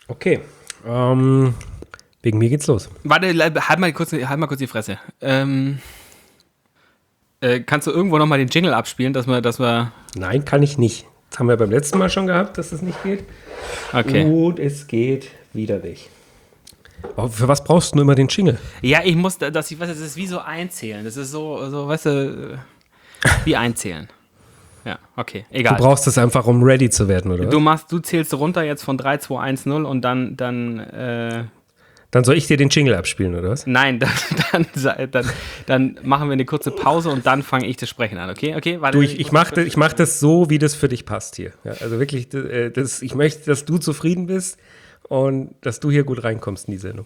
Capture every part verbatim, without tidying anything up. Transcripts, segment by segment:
Okay, ähm, wegen mir geht's los. Warte, halt mal kurz, halt mal kurz die Fresse. Ähm, äh, kannst du irgendwo nochmal den Jingle abspielen, dass wir, dass wir... Nein, kann ich nicht. Das haben wir beim letzten Mal schon gehabt, dass es nicht geht. Okay. Und es geht wieder nicht. Aber für was brauchst du immer den Jingle? Ja, ich muss, dass ich weiß, das ist wie so einzählen. Das ist so, so, weißt du, wie einzählen. Ja, okay, egal. Du brauchst es einfach, um ready zu werden, oder? Du machst, du zählst runter jetzt von drei, zwei, eins, null und dann, dann, äh, Dann soll ich dir den Jingle abspielen, oder was? Nein, dann, dann, dann, dann machen wir eine kurze Pause und dann fange ich das Sprechen an, okay? Okay, warte. Du, ich, ich mache ich mach das so, wie das für dich passt hier. Ja, also wirklich, das, ich möchte, dass du zufrieden bist und dass du hier gut reinkommst in die Sendung.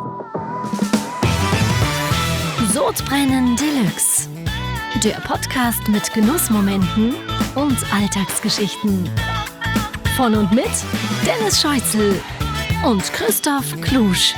Sodbrennen Deluxe. Der Podcast mit Genussmomenten und Alltagsgeschichten. Von und mit Dennis Scheuzel und Christoph Klusch.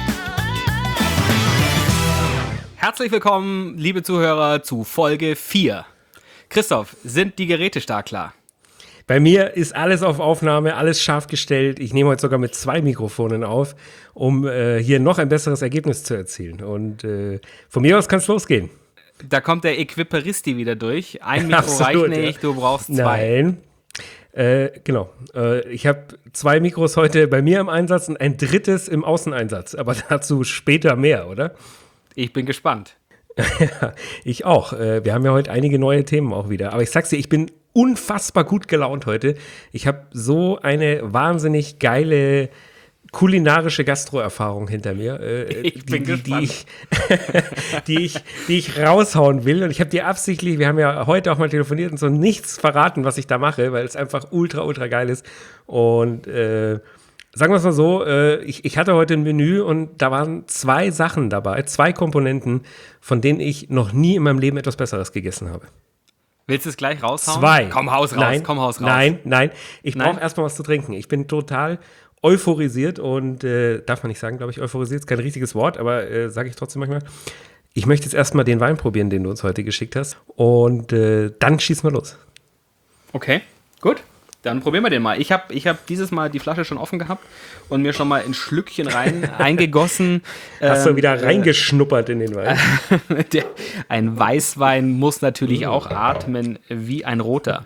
Herzlich willkommen, liebe Zuhörer, zu Folge vier. Christoph, sind die Geräte stark klar? Bei mir ist alles auf Aufnahme, alles scharf gestellt. Ich nehme heute sogar mit zwei Mikrofonen auf, um äh, hier noch ein besseres Ergebnis zu erzielen. Und äh, von mir aus kann es losgehen. Da kommt der Equiperisti wieder durch. Ein Mikro Absolut, reicht nicht, ja. Du brauchst zwei. Nein, äh, genau. Äh, ich habe zwei Mikros heute bei mir im Einsatz und ein drittes im Außeneinsatz. Aber dazu später mehr, oder? Ich bin gespannt. Ja, ich auch. Äh, wir haben ja heute einige neue Themen auch wieder. Aber ich sag's dir, ich bin unfassbar gut gelaunt heute. Ich habe so eine wahnsinnig geile kulinarische Gastro-Erfahrung hinter mir, äh, ich bin die, gespannt. Die, ich, die, ich, die ich raushauen will. Und ich habe dir absichtlich, wir haben ja heute auch mal telefoniert und so nichts verraten, was ich da mache, weil es einfach ultra, ultra geil ist. Und äh, sagen wir es mal so, äh, ich, ich hatte heute ein Menü und da waren zwei Sachen dabei, zwei Komponenten, von denen ich noch nie in meinem Leben etwas Besseres gegessen habe. Willst du es gleich raushauen? Zwei. Komm, Haus raus, nein, komm, Haus raus. Nein, nein, ich Nein? brauche erstmal was zu trinken. Ich bin total euphorisiert und äh, darf man nicht sagen, glaube ich, euphorisiert ist kein richtiges Wort, aber äh, sage ich trotzdem manchmal. Ich möchte jetzt erstmal den Wein probieren, den du uns heute geschickt hast und äh, dann schießen wir los. Okay, gut. Dann probieren wir den mal. Ich habe ich hab dieses Mal die Flasche schon offen gehabt und mir schon mal ein Schlückchen rein eingegossen. Hast ähm, du wieder reingeschnuppert in den Wein? Der, ein Weißwein muss natürlich auch atmen wie ein roter.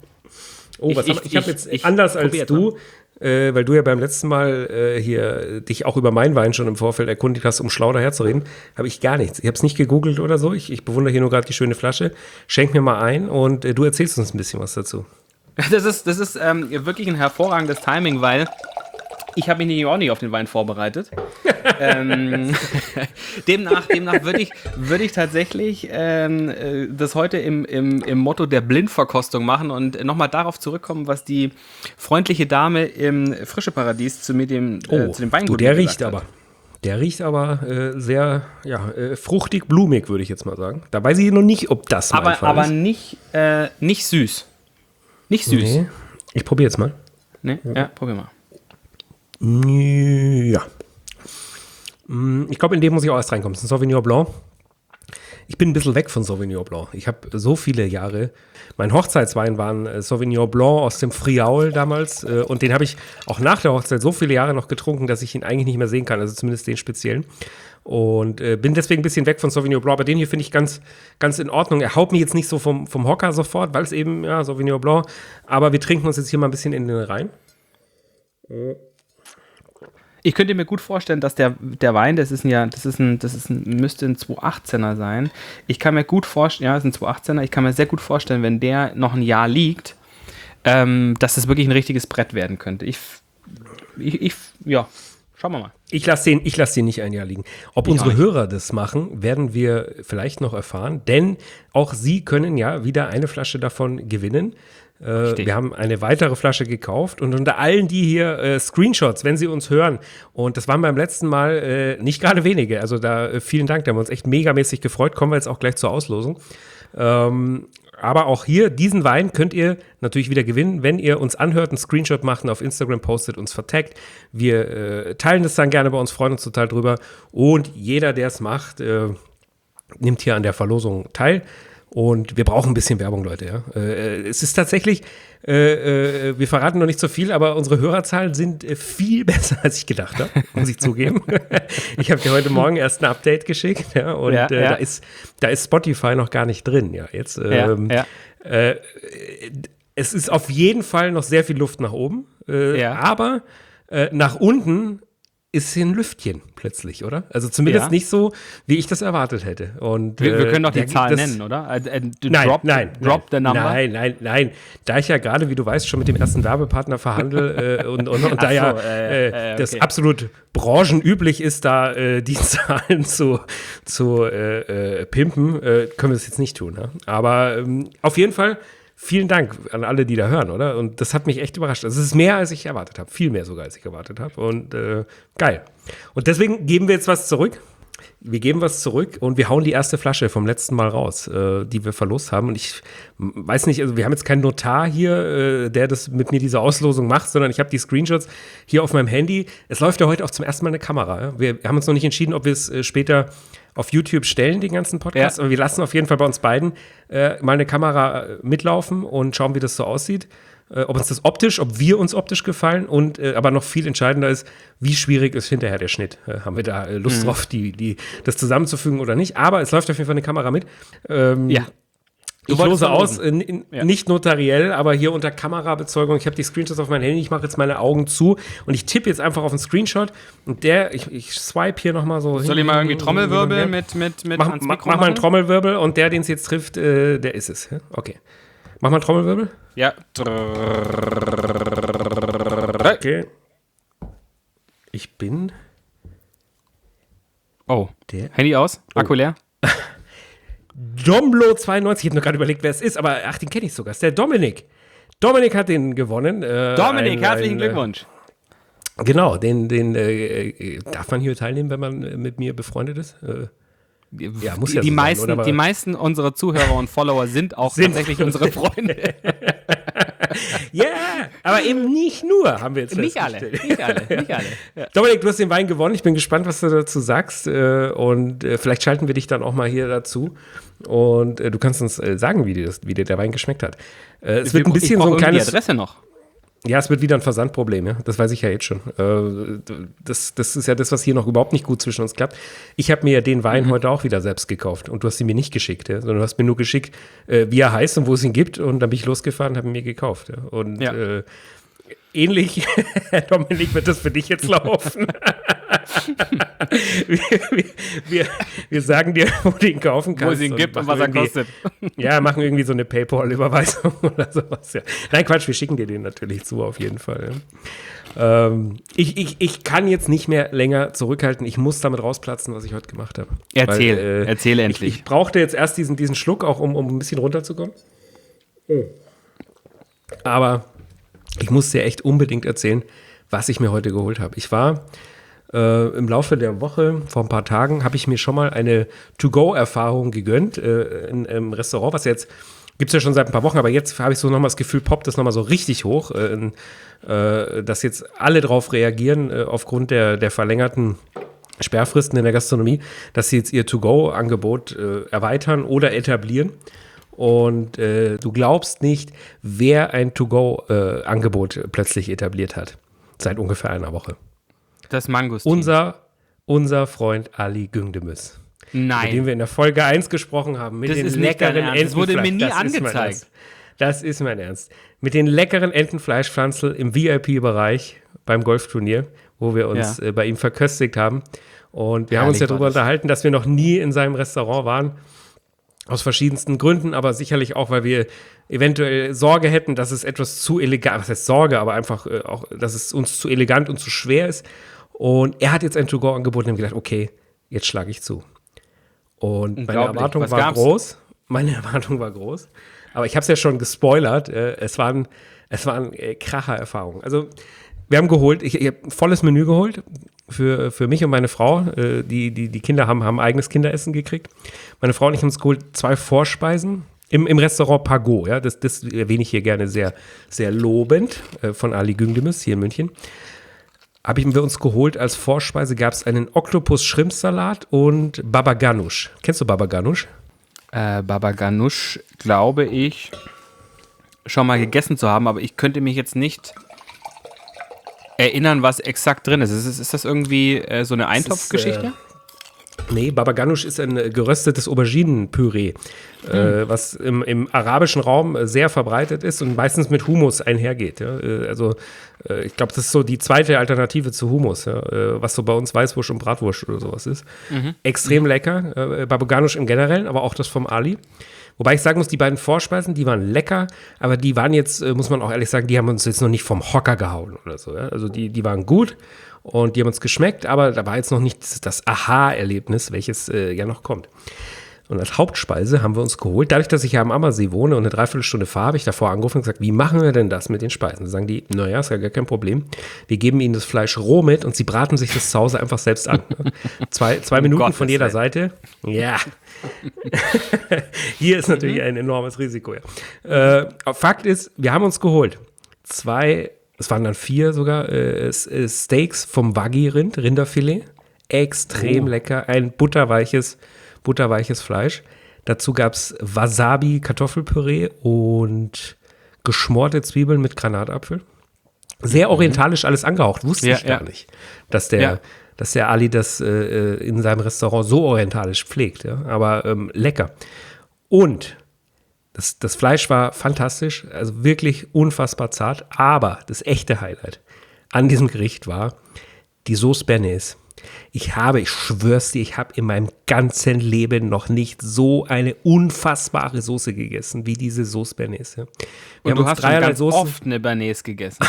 Oh, was ich, ich, ich, ich habe jetzt ich, anders ich als du, äh, weil du ja beim letzten Mal äh, hier dich auch über meinen Wein schon im Vorfeld erkundigt hast, um schlau daherzureden, habe ich gar nichts. Ich habe es nicht gegoogelt oder so. Ich, ich bewundere hier nur gerade die schöne Flasche. Schenk mir mal ein und äh, du erzählst uns ein bisschen was dazu. Das ist, das ist ähm, wirklich ein hervorragendes Timing, weil ich habe mich auch nicht auf den Wein vorbereitet. ähm, demnach demnach würde ich, würd ich tatsächlich ähm, das heute im, im, im Motto der Blindverkostung machen und nochmal darauf zurückkommen, was die freundliche Dame im Frische Paradies zu, mir dem, oh, äh, zu dem Weingut du, der gesagt riecht hat. aber. Der riecht aber äh, sehr ja, äh, fruchtig, blumig, würde ich jetzt mal sagen. Da weiß ich noch nicht, ob das mein aber, Fall aber ist. nicht, äh, nicht süß. Nicht süß. Nee. Ich probiere jetzt mal. Nee? Ja. ja, probier mal. Ja. Ich glaube, in dem muss ich auch erst reinkommen. Das ist ein Sauvignon Blanc. Ich bin ein bisschen weg von Sauvignon Blanc. Ich habe so viele Jahre, mein Hochzeitswein war ein Sauvignon Blanc aus dem Friaul damals und den habe ich auch nach der Hochzeit so viele Jahre noch getrunken, dass ich ihn eigentlich nicht mehr sehen kann, also zumindest den speziellen. Und äh, bin deswegen ein bisschen weg von Sauvignon Blanc, aber den hier finde ich ganz, ganz in Ordnung. Er haut mich jetzt nicht so vom, vom Hocker sofort, weil es eben, ja, Sauvignon Blanc, aber wir trinken uns jetzt hier mal ein bisschen in den rein. Ich könnte mir gut vorstellen, dass der, der Wein, das ist ein, ja, das ist ein, das ist ein, müsste ein zweitausendachtzehner sein. Ich kann mir gut vorstellen, ja, das ist ein zweitausendachtzehner, ich kann mir sehr gut vorstellen, wenn der noch ein Jahr liegt, ähm, dass das wirklich ein richtiges Brett werden könnte. Ich, ich, ich ja, schauen wir mal. Ich lasse den, ich lass den nicht ein Jahr liegen. Ob Ich unsere Hörer das machen, werden wir vielleicht noch erfahren, denn auch sie können ja wieder eine Flasche davon gewinnen. Äh, wir haben eine weitere Flasche gekauft und unter allen, die hier äh, Screenshots, wenn sie uns hören, und das waren beim letzten Mal äh, nicht gerade wenige, also da äh, vielen Dank, da haben wir uns echt megamäßig gefreut, kommen wir jetzt auch gleich zur Auslosung. Ähm, aber auch hier, diesen Wein könnt ihr natürlich wieder gewinnen, wenn ihr uns anhört, einen Screenshot macht, auf Instagram postet, uns vertaggt. Wir äh, teilen das dann gerne bei uns, freuen uns total drüber und jeder, der es macht, äh, nimmt hier an der Verlosung teil. Und wir brauchen ein bisschen Werbung, Leute. Ja? Äh, es ist tatsächlich, äh, äh, wir verraten noch nicht so viel, aber unsere Hörerzahlen sind äh, viel besser, als ich gedacht habe, muss ich zugeben. Ich habe dir heute Morgen erst ein Update geschickt, ja, und ja, äh, ja. Da, ist, da ist Spotify noch gar nicht drin. Ja, jetzt. Ähm, ja, ja. Äh, es ist auf jeden Fall noch sehr viel Luft nach oben, äh, ja. aber äh, nach unten ist hier ein Lüftchen plötzlich, oder? Also zumindest ja. nicht so, wie ich das erwartet hätte. Und, wir, wir können doch äh, die Zahl nennen, oder? Äh, äh, nein, drop, nein, drop the number. Nein, nein, nein. Da ich ja gerade, wie du weißt, schon mit dem ersten Werbepartner verhandle äh, und, und, und da so, ja äh, äh, okay. das absolut branchenüblich ist, da äh, die Zahlen zu, zu äh, äh, pimpen, äh, können wir das jetzt nicht tun. Ne? Aber ähm, auf jeden Fall vielen Dank an alle, die da hören, oder? Und das hat mich echt überrascht. Also es ist mehr, als ich erwartet habe. Viel mehr sogar, als ich erwartet habe. Und äh, geil. Und deswegen geben wir jetzt was zurück. Wir geben was zurück und wir hauen die erste Flasche vom letzten Mal raus, äh, die wir verlost haben. Und ich weiß nicht, also wir haben jetzt keinen Notar hier, äh, der das mit mir diese Auslosung macht, sondern ich habe die Screenshots hier auf meinem Handy. Es läuft ja heute auch zum ersten Mal eine Kamera. Ja? Wir haben uns noch nicht entschieden, ob wir es äh, später auf YouTube stellen, den ganzen Podcast. Ja. Aber wir lassen auf jeden Fall bei uns beiden äh, mal eine Kamera äh, mitlaufen und schauen, wie das so aussieht. Äh, ob uns das optisch, ob wir uns optisch gefallen und äh, aber noch viel entscheidender ist, wie schwierig ist hinterher der Schnitt. Äh, haben wir da äh, Lust mhm. drauf, die, die, das zusammenzufügen oder nicht? Aber es läuft auf jeden Fall eine Kamera mit. Ähm, ja. Du ich lose aus, äh, in, ja. nicht notariell, aber hier unter Kamerabezeugung. Ich habe die Screenshots auf mein Handy, ich mache jetzt meine Augen zu und ich tippe jetzt einfach auf einen Screenshot und der, ich, ich swipe hier nochmal so. Soll ich mal irgendwie Trommelwirbel mit, mit, mit mach, Hans mach, mach mal einen Trommelwirbel und der, den es jetzt trifft, äh, der ist es. Okay. Mach mal einen Trommelwirbel. Ja. Okay. Ich bin. Oh. Der? Handy aus? Oh. Akku leer? Domblo zweiundneunzig, ich habe nur gerade überlegt, wer es ist, aber ach, den kenne ich sogar. Das ist der Dominik. Dominik hat den gewonnen. Äh, Dominik, ein, herzlichen ein, Glückwunsch. Genau, den, den äh, darf man hier teilnehmen, wenn man äh, mit mir befreundet ist? Äh, ja, muss die, ja so die, meisten, sein, oder? Die meisten unserer Zuhörer und Follower sind auch sind tatsächlich unsere Freunde. Ja, yeah, aber eben nicht nur, haben wir jetzt Nicht alle, nicht alle, nicht alle. Ja. Dominik, du hast den Wein gewonnen. Ich bin gespannt, was du dazu sagst. Und vielleicht schalten wir dich dann auch mal hier dazu. Und du kannst uns sagen, wie dir, das, wie dir der Wein geschmeckt hat. Es wird ein bisschen so ein kleines... die Adresse noch. Ja, es wird wieder ein Versandproblem, ja. Das weiß ich ja jetzt schon. Das, das ist ja das, was hier noch überhaupt nicht gut zwischen uns klappt. Ich habe mir ja den Wein mhm. heute auch wieder selbst gekauft und du hast ihn mir nicht geschickt, ja, sondern du hast mir nur geschickt, wie er heißt und wo es ihn gibt und dann bin ich losgefahren und habe ihn mir gekauft. Ja. Und ja. Äh, ähnlich, Dominik, wird das für dich jetzt laufen. wir, wir, wir, wir sagen dir, wo du ihn kaufen kannst. Wo es ihn gibt und was er kostet. Ja, machen irgendwie so eine PayPal-Überweisung oder sowas. Ja. Nein, Quatsch, wir schicken dir den natürlich zu, auf jeden Fall. Ja. Ähm, ich, ich, ich kann jetzt nicht mehr länger zurückhalten. Ich muss damit rausplatzen, was ich heute gemacht habe. Erzähl, Weil, äh, erzähl endlich. Ich, ich brauchte jetzt erst diesen, diesen Schluck, auch um, um ein bisschen runterzukommen. Oh. Aber ich muss dir echt unbedingt erzählen, was ich mir heute geholt habe. Ich war äh, im Laufe der Woche, vor ein paar Tagen, habe ich mir schon mal eine To-Go-Erfahrung gegönnt äh, in, im Restaurant, was jetzt, gibt es ja schon seit ein paar Wochen, aber jetzt habe ich so nochmal das Gefühl, poppt das nochmal so richtig hoch, äh, in, äh, dass jetzt alle drauf reagieren, äh, aufgrund der, der verlängerten Sperrfristen in der Gastronomie, dass sie jetzt ihr To-Go-Angebot äh, erweitern oder etablieren. Und äh, du glaubst nicht, wer ein To-Go-Angebot äh, plötzlich etabliert hat. Seit ungefähr einer Woche. Das Mangostin. Unser, unser Freund Ali Gündemüs. Nein. Mit dem wir in der Folge eins gesprochen haben. Mit das den ist leckeren Entenfleisch. Das wurde mir nie das angezeigt. Ist das ist mein Ernst. Mit den leckeren Entenfleischpflanzel im V I P-Bereich beim Golfturnier, wo wir uns ja. äh, bei ihm verköstigt haben. Und wir Herrlich haben uns ja darüber unterhalten, dass wir noch nie in seinem Restaurant waren. Aus verschiedensten Gründen, aber sicherlich auch, weil wir eventuell Sorge hätten, dass es etwas zu elegant, was heißt Sorge, aber einfach äh, auch, dass es uns zu elegant und zu schwer ist. Und er hat jetzt ein To-Go angeboten und gedacht, okay, jetzt schlage ich zu. Und meine Erwartung war gab's? groß. Meine Erwartung war groß. Aber ich habe es ja schon gespoilert. Äh, es waren, es waren äh, Kracher-Erfahrungen. Also wir haben geholt, ich, ich habe ein volles Menü geholt für, für mich und meine Frau. Äh, die, die, die Kinder haben, haben eigenes Kinderessen gekriegt. Meine Frau und ich haben uns geholt zwei Vorspeisen im, im Restaurant Pagot. Ja, das, das erwähne ich hier gerne sehr, sehr lobend äh, von Ali Gündemüs hier in München. Haben wir uns geholt, als Vorspeise gab es einen Oktopus-Shrimp-Salat und Baba Ganoush. Kennst du Baba Ganoush? Äh, Baba Ganoush, glaube ich, schon mal gegessen zu haben, aber ich könnte mich jetzt nicht erinnern, was exakt drin ist. Ist, ist, ist das irgendwie äh, so eine Eintopfgeschichte? Äh, nee, Baba Ganoush ist ein äh, geröstetes Auberginenpüree, hm. äh, was im, im arabischen Raum äh, sehr verbreitet ist und meistens mit Hummus einhergeht. Ja? Äh, also äh, ich glaube, das ist so die zweite Alternative zu Hummus, ja? äh, was so bei uns Weißwurst und Bratwurst oder sowas ist. Mhm. Extrem mhm. lecker, äh, Baba Ganoush im Generellen, aber auch das vom Ali. Wobei ich sagen muss, die beiden Vorspeisen, die waren lecker, aber die waren jetzt, äh, muss man auch ehrlich sagen, die haben uns jetzt noch nicht vom Hocker gehauen oder so. Ja? Also die, die waren gut und die haben uns geschmeckt, aber da war jetzt noch nicht das, das Aha-Erlebnis, welches äh, ja noch kommt. Und als Hauptspeise haben wir uns geholt, dadurch, dass ich ja am Ammersee wohne und eine Dreiviertelstunde fahre, habe ich davor angerufen und gesagt, wie machen wir denn das mit den Speisen? Da sagen die, naja, ist ja gar kein Problem. Wir geben ihnen das Fleisch roh mit und sie braten sich das zu Hause einfach selbst an. zwei zwei um Minuten Gottes von jeder Seite. Ja. Hier ist natürlich ein enormes Risiko. Ja. Äh, Fakt ist, wir haben uns geholt zwei, es waren dann vier sogar, äh, Steaks vom Wagyu-Rind, Rinderfilet. Extrem oh. lecker, ein butterweiches butterweiches Fleisch. Dazu gab es Wasabi, Kartoffelpüree und geschmorte Zwiebeln mit Granatapfel. Sehr orientalisch alles angehaucht, wusste ja, ich gar ja. nicht, dass der, ja. dass der Ali das äh, in seinem Restaurant so orientalisch pflegt. Ja? Aber ähm, lecker. Und das, das Fleisch war fantastisch, also wirklich unfassbar zart. Aber das echte Highlight an diesem Gericht war die Sauce Bernays. Ich habe, ich schwör's dir, ich habe in meinem ganzen Leben noch nicht so eine unfassbare Soße gegessen, wie diese Sauce Bernays. Ja. Und du hast schon ganz Soßen, oft eine Bernays gegessen.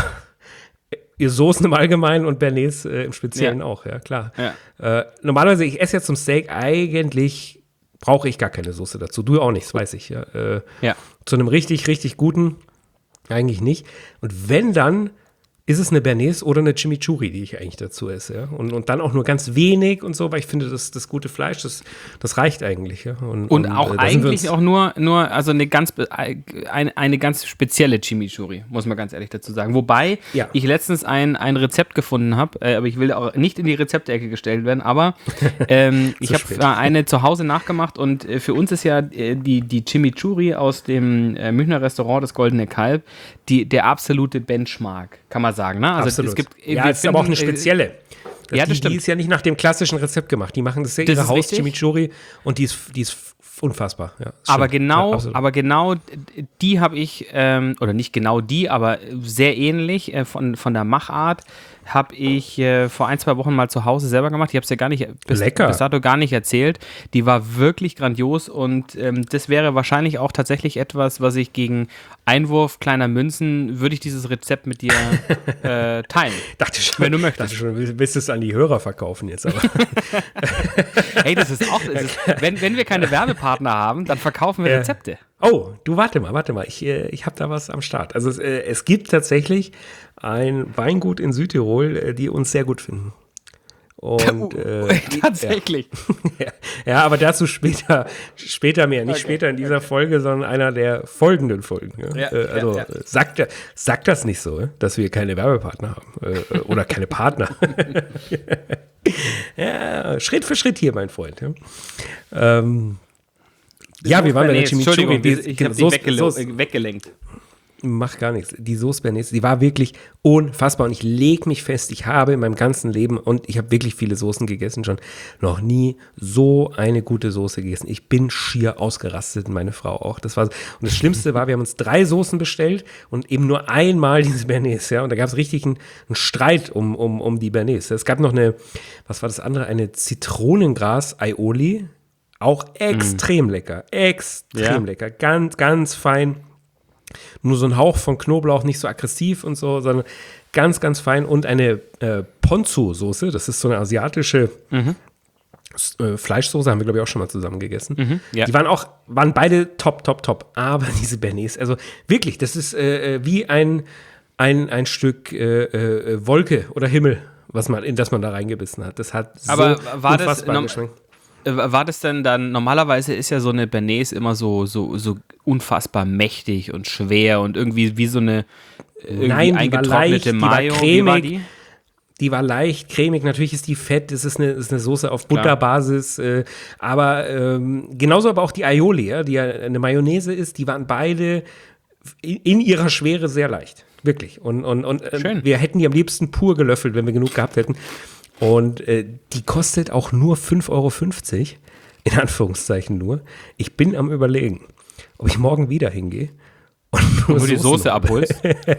Ihr Soßen im Allgemeinen und Bernays äh, im Speziellen ja. auch, ja klar. Ja. Äh, normalerweise, ich esse ja zum Steak, eigentlich brauche ich gar keine Soße dazu. Du auch nicht, das weiß ich. Ja. Äh, ja. Zu einem richtig, richtig guten eigentlich nicht. Und wenn dann, ist es eine Bernays oder eine Chimichurri, die ich eigentlich dazu esse, ja? Und, und dann auch nur ganz wenig und so, weil ich finde, das, das gute Fleisch, das, das reicht eigentlich, ja. Und, und auch und, äh, eigentlich auch nur, nur also eine ganz, eine, eine ganz spezielle Chimichurri, muss man ganz ehrlich dazu sagen. Wobei ja. ich letztens ein, ein Rezept gefunden habe, äh, aber ich will auch nicht in die Rezeptecke gestellt werden, aber ähm, ich habe eine zu Hause nachgemacht und äh, für uns ist ja äh, die, die Chimichurri aus dem äh, Münchner Restaurant Das Goldene Kalb die, der absolute Benchmark, kann man sagen, ne? Also Absolut. es gibt, ja, es ist aber auch eine spezielle. Das ja, das die, stimmt. Die ist ja nicht nach dem klassischen Rezept gemacht. Die machen das ja ihre Haus-Chimichurri und die ist, die ist unfassbar. Ja, aber genau, ja, aber genau die habe ich, ähm, oder nicht genau die, aber sehr ähnlich äh, von, von der Machart habe ich äh, vor ein, zwei Wochen mal zu Hause selber gemacht. Ich habe es ja gar nicht bis, bis dato gar nicht erzählt. Die war wirklich grandios und ähm, das wäre wahrscheinlich auch tatsächlich etwas, was ich gegen Einwurf kleiner Münzen, würde ich dieses Rezept mit dir äh, teilen. Dachte schon, wenn du möchtest. Dachte schon, willst du es an die Hörer verkaufen jetzt aber. Hey, das ist auch, das ist, wenn, wenn wir keine Werbepartner haben, dann verkaufen wir äh, Rezepte. Oh, du warte mal, warte mal. Ich, äh, ich habe da was am Start. Also es, äh, es gibt tatsächlich ein Weingut in Südtirol, äh, die uns sehr gut finden. Und, äh, Tatsächlich. Ja. ja, aber dazu später, später mehr. Nicht okay, später in dieser okay. Folge, sondern einer der folgenden Folgen. Ja? Ja, äh, also ja, ja. Sagt, sagt das nicht so, dass wir keine Werbepartner haben. Äh, oder keine Partner. Ja, Schritt für Schritt hier, mein Freund. Ja, ähm, ja wir waren bei der Chimichurri. Entschuldigung, ich habe sie weggele- weggelenkt. Macht gar nichts. Die Sauce Bernays, die war wirklich unfassbar. Und ich lege mich fest, ich habe in meinem ganzen Leben, und ich habe wirklich viele Soßen gegessen schon, noch nie so eine gute Soße gegessen. Ich bin schier ausgerastet, meine Frau auch. Das war, und das Schlimmste war, wir haben uns drei Soßen bestellt und eben nur einmal diese Bernays. Ja? Und da gab es richtig einen, einen Streit um, um, um die Bernays. Es gab noch eine, was war das andere? Eine Zitronengras-Aioli. Auch extrem mm. lecker. Extrem ja. lecker. Ganz, ganz fein. Nur so ein Hauch von Knoblauch, nicht so aggressiv und so, sondern ganz, ganz fein. Und eine äh, Ponzu-Soße, das ist so eine asiatische mhm. äh, Fleischsoße, haben wir, glaube ich, auch schon mal zusammen gegessen. Mhm, ja. Die waren auch, waren beide top, top, top. Aber diese Bernays, also wirklich, das ist äh, wie ein, ein, ein Stück äh, äh, Wolke oder Himmel, was man, in das man da reingebissen hat. Das hat so Aber war unfassbar das geschmeckt. War das denn dann, normalerweise ist ja so eine Bernays immer so, so, so unfassbar mächtig und schwer und irgendwie wie so eine irgendwie Nein, eingetrocknete die Mayo. War cremig, wie war die? Die war leicht, cremig, natürlich ist die fett, es ist eine, ist eine Soße auf Butterbasis, äh, aber ähm, genauso aber auch die Aioli, ja, die ja eine Mayonnaise ist, die waren beide in, in ihrer Schwere sehr leicht, wirklich. Und, und, und äh, wir hätten die am liebsten pur gelöffelt, wenn wir genug gehabt hätten. Und äh, die kostet auch nur fünf Euro fünfzig, in Anführungszeichen nur. Ich bin am Überlegen, ob ich morgen wieder hingehe. Und nur du die Soße abholst.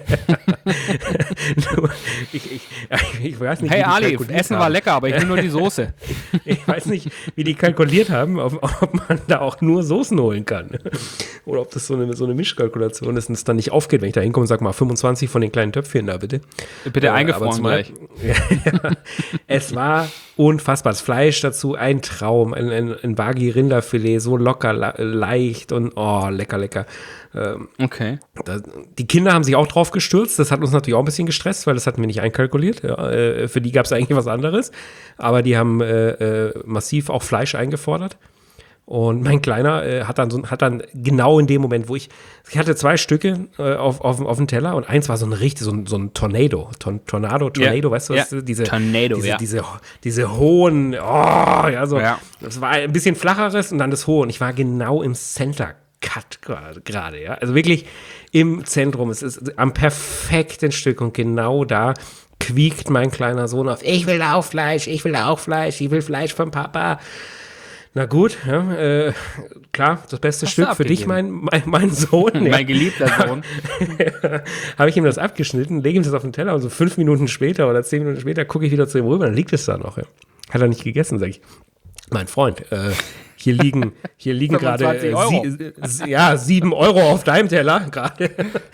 nur, ich, ich, ich weiß nicht, hey Ali, Essen haben. war lecker, aber ich will nur die Soße. Ich weiß nicht, wie die kalkuliert haben, ob, ob man da auch nur Soßen holen kann. Oder ob das so eine, so eine Mischkalkulation ist und es dann nicht aufgeht, wenn ich da hinkomme und sage mal fünfundzwanzig von den kleinen Töpfchen da, bitte. Bitte äh, eingefroren gleich. Ja, ja. Es war unfassbar. Das Fleisch dazu, ein Traum. Ein, ein, ein Wagyu-Rinderfilet, so locker, leicht und oh, lecker, lecker. Ähm, okay. Da, die Kinder haben sich auch drauf gestürzt. Das hat uns natürlich auch ein bisschen gestresst, weil das hatten wir nicht einkalkuliert. Ja, äh, für die gab es eigentlich was anderes. Aber die haben äh, äh, massiv auch Fleisch eingefordert. Und mein Kleiner äh, hat, dann so, hat dann genau in dem Moment, wo ich, ich hatte zwei Stücke äh, auf, auf, auf dem Teller und eins war so ein richtig, so ein, so ein Tornado, Ton, Tornado, Tornado, yeah. weißt du, was, yeah. diese, Tornado, diese, ja. diese, diese hohen, oh, ja, so, ja. Das war ein bisschen flacheres und dann das hohe und ich war genau im Center Cut gerade, ja, also wirklich im Zentrum, es ist am perfekten Stück und genau da quiekt mein kleiner Sohn auf, ich will auch Fleisch, ich will auch Fleisch, ich will Fleisch vom Papa. Na gut, ja, äh, klar, das beste Hast Stück für dich, mein, mein, mein Sohn. mein ja. geliebter Sohn. Habe ich ihm das abgeschnitten, lege ihm das auf den Teller und so fünf Minuten später oder zehn Minuten später gucke ich wieder zu ihm rüber, dann liegt es da noch. Ja. Hat er nicht gegessen, sage ich. Mein Freund, äh, hier liegen, hier liegen gerade äh, sie, ja, sieben Euro auf deinem Teller gerade.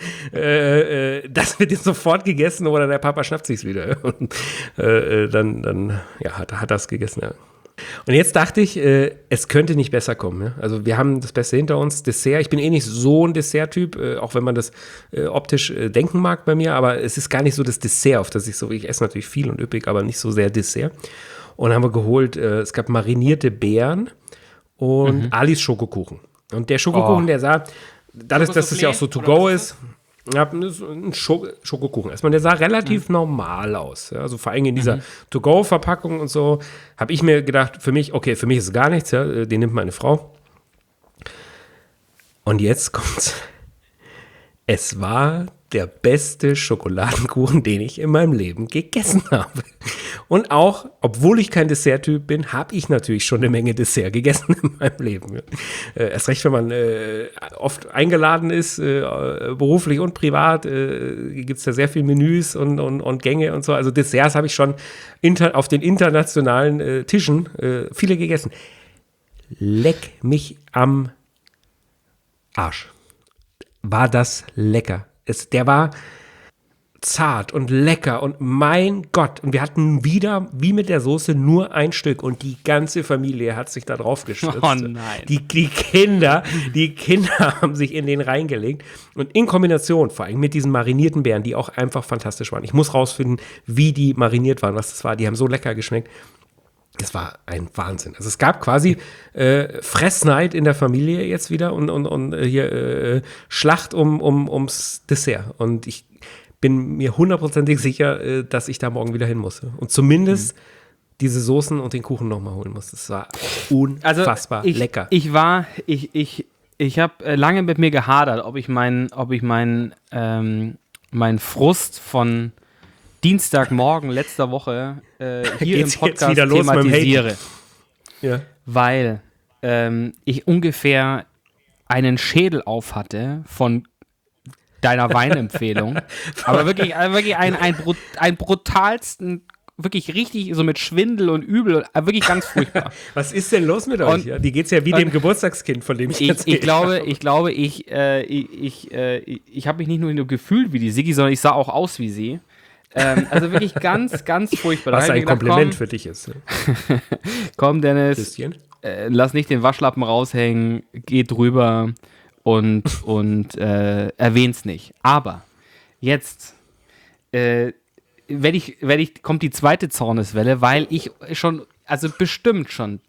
äh, äh, das wird jetzt sofort gegessen oder der Papa schnappt sich's wieder. Und äh, dann, dann ja, hat, hat das gegessen, ja. Und jetzt dachte ich, äh, es könnte nicht besser kommen. Ja? Also wir haben das Beste hinter uns, Dessert. Ich bin eh nicht so ein Dessert-Typ, äh, auch wenn man das äh, optisch äh, denken mag bei mir, aber es ist gar nicht so das Dessert, auf das ich so, ich esse natürlich viel und üppig, aber nicht so sehr Dessert. Und dann haben wir geholt, äh, es gab marinierte Beeren und mhm. Alis Schokokuchen. Und der Schokokuchen, oh. der sah, dadurch, dass es ja auch so to go ist, ja, ein Schokokuchen erstmal. Der sah relativ mhm. normal aus. Ja, also vor allem in dieser mhm. To-Go-Verpackung und so, habe ich mir gedacht, für mich, okay, für mich ist es gar nichts, ja, den nimmt meine Frau. Und jetzt kommt's. Es war der beste Schokoladenkuchen, den ich in meinem Leben gegessen habe. Und auch, obwohl ich kein Dessert-Typ bin, habe ich natürlich schon eine Menge Dessert gegessen in meinem Leben. Äh, erst recht, wenn man äh, oft eingeladen ist, äh, beruflich und privat, äh, gibt es da sehr viele Menüs und, und, und Gänge und so. Also Desserts habe ich schon inter- auf den internationalen äh, Tischen äh, viele gegessen. Leck mich am Arsch. War das lecker. Es, der war zart und lecker und mein Gott. Und wir hatten wieder, wie mit der Soße, nur ein Stück und die ganze Familie hat sich da drauf gestürzt. Oh nein. Die, die Kinder, die Kinder haben sich in den reingelegt und in Kombination, vor allem mit diesen marinierten Beeren, die auch einfach fantastisch waren. Ich muss rausfinden, wie die mariniert waren, was das war. Die haben so lecker geschmeckt. Das war ein Wahnsinn. Also es gab quasi äh, Fressneid in der Familie jetzt wieder und, und, und äh, hier äh, Schlacht um, um, ums Dessert. Und ich bin mir hundertprozentig sicher, äh, dass ich da morgen wieder hin muss. Und zumindest mhm. diese Soßen und den Kuchen nochmal holen muss. Das war unfassbar also ich, lecker. Ich war, ich, ich, ich habe äh, lange mit mir gehadert, ob ich meinen, ob ich meinen, ähm, meinen Frust von Dienstagmorgen letzter Woche äh, hier Geht's im Podcast wieder los thematisiere. Ja. Weil ähm, ich ungefähr einen Schädel auf hatte von deiner Weinempfehlung. Aber wirklich, also wirklich ein, ein, ein, ein brutalsten, wirklich richtig so mit Schwindel und Übel, wirklich ganz furchtbar. Was ist denn los mit euch? Und, ja, die geht's ja wie dem Geburtstagskind, von dem ich, ich jetzt ich glaube, ich glaube, ich, äh, ich, ich, äh, ich habe mich nicht nur gefühlt wie die Siggi, sondern ich sah auch aus wie sie. ähm, also wirklich ganz, ganz furchtbar. Was ein gedacht, Kompliment komm, für dich ist. Ne? Komm, Dennis, äh, lass nicht den Waschlappen raushängen, geh drüber und, und äh, erwähn's nicht. Aber jetzt äh, werd ich, werd ich, kommt die zweite Zorneswelle, weil ich schon, also bestimmt schon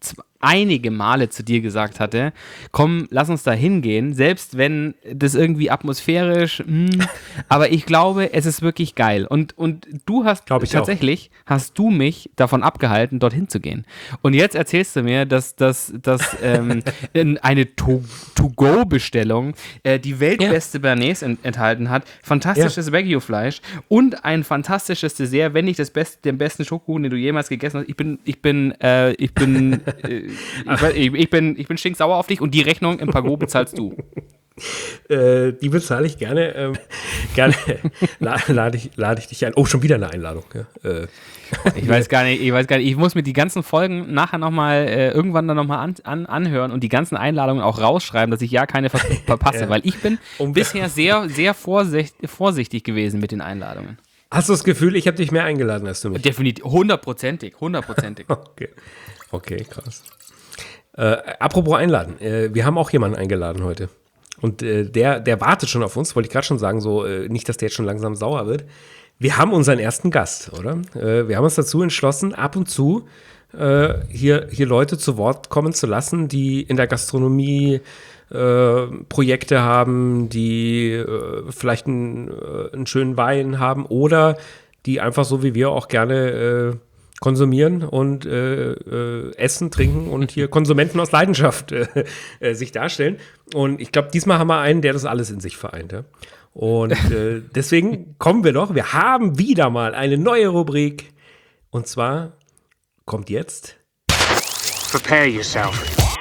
einige Male zu dir gesagt hatte, komm, lass uns da hingehen, selbst wenn das irgendwie atmosphärisch, mh, aber ich glaube, es ist wirklich geil. Und, und du hast tatsächlich, auch. hast du mich davon abgehalten, dorthin zu gehen. Und jetzt erzählst du mir, dass, dass, dass ähm, eine To-Go-Bestellung äh, die weltbeste ja. Bernays ent- enthalten hat, fantastisches ja. Wagyu-Fleisch und ein fantastisches Dessert, wenn nicht das beste, den besten Schokokuchen, den du jemals gegessen hast. Ich bin, ich bin, äh, ich bin, äh, ich, ich bin, ich bin stinksauer auf dich und die Rechnung im Pago bezahlst du. Äh, die bezahle ich gerne. Ähm, gerne lade ich, lade ich dich ein. Oh, schon wieder eine Einladung. Ja. Äh, ich weiß gar nicht, ich weiß gar nicht. Ich muss mir die ganzen Folgen nachher nochmal, äh, irgendwann dann nochmal an, an, anhören und die ganzen Einladungen auch rausschreiben, dass ich ja keine ver- verpasse, ja. weil ich bin um, bisher sehr, sehr vorsicht, vorsichtig gewesen mit den Einladungen. Hast du das Gefühl, ich habe dich mehr eingeladen als du mich? Definitiv, hundertprozentig, hundertprozentig. okay. okay, krass. Äh, apropos einladen, äh, wir haben auch jemanden eingeladen heute. Und äh, der, der wartet schon auf uns, wollte ich gerade schon sagen, so äh, nicht, dass der jetzt schon langsam sauer wird. Wir haben unseren ersten Gast, oder? Äh, wir haben uns dazu entschlossen, ab und zu äh, hier, hier Leute zu Wort kommen zu lassen, die in der Gastronomie äh, Projekte haben, die äh, vielleicht einen, äh, einen schönen Wein haben oder die einfach so wie wir auch gerne äh, konsumieren und äh, äh, essen, trinken und hier Konsumenten aus Leidenschaft äh, äh, sich darstellen. Und ich glaube, diesmal haben wir einen, der das alles in sich vereint. Ja? Und äh, deswegen kommen wir doch, wir haben wieder mal eine neue Rubrik. Und zwar kommt jetzt Prepare yourself.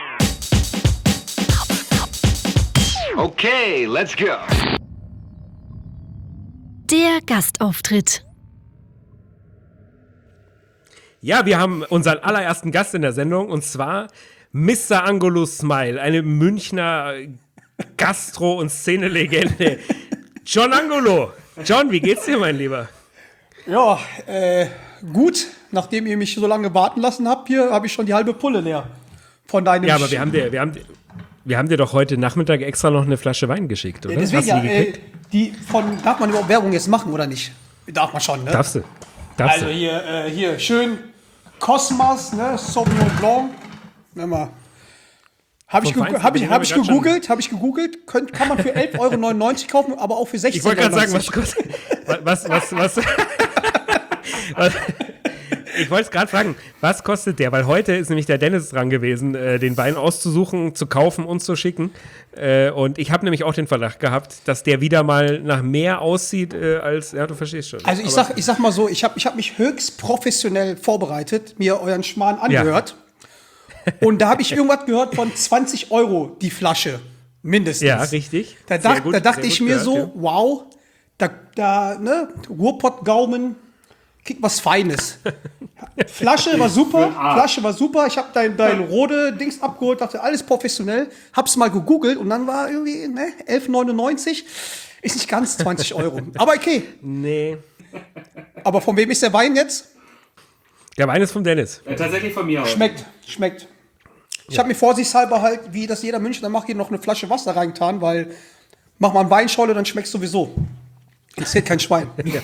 Okay, let's go. Der Gastauftritt. Ja, wir haben unseren allerersten Gast in der Sendung und zwar Mister Angolo Smile, eine Münchner Gastro- und Szenelegende. John Angolo. John, wie geht's dir, mein Lieber? Ja, äh, gut. Nachdem ihr mich so lange warten lassen habt, hier habe ich schon die halbe Pulle leer. Von deinem Ja, aber wir haben dir, wir haben, wir haben dir doch heute Nachmittag extra noch eine Flasche Wein geschickt, oder? Deswegen, ja, äh, die von, darf man überhaupt Werbung jetzt machen, oder nicht? Darf man schon, ne? Darfst du. Darfst also du. hier, äh, hier, schön Cosmas, ne, Sauvignon Blanc. Nimm mal. Habe ich, ge- hab ich, hab ich gegoogelt, habe ich gegoogelt, könnt, kann man für elf Euro neunundneunzig kaufen, aber auch für sechzehn Euro. Ich wollte gerade sagen, was kostet, was, was, was, was ich wollte es gerade fragen, was kostet der? Weil heute ist nämlich der Dennis dran gewesen, äh, den Wein auszusuchen, zu kaufen und zu schicken. Äh, und ich habe nämlich auch den Verdacht gehabt, dass der wieder mal nach mehr aussieht, äh, als, ja, du verstehst schon. Also ich sag, ich sag mal so, ich habe ich hab mich höchst professionell vorbereitet, mir euren Schmarrn angehört. Ja. Und da habe ich irgendwas gehört von zwanzig Euro die Flasche, mindestens. Ja, richtig. Da, dach, gut, da dachte ich mir gehört, so, ja. wow, da, da ne, Ruhrpott-Gaumen, kriegt was Feines. Flasche war super, Flasche war super. Ich habe dein, dein Rode-Dings abgeholt, dachte, alles professionell. Hab's mal gegoogelt und dann war irgendwie, ne, elf neunundneunzig. Ist nicht ganz zwanzig Euro. Aber okay. Nee. Aber von wem ist der Wein jetzt? Der Wein ist vom Dennis. Ja, tatsächlich von mir auch. Schmeckt, schmeckt. Ich habe mir vorsichtshalber halt, wie das jeder Münchner macht, hier noch eine Flasche Wasser reingetan, weil mach mal einen Weinschorle, dann schmeckt's sowieso. Interessiert kein Schwein. Ja.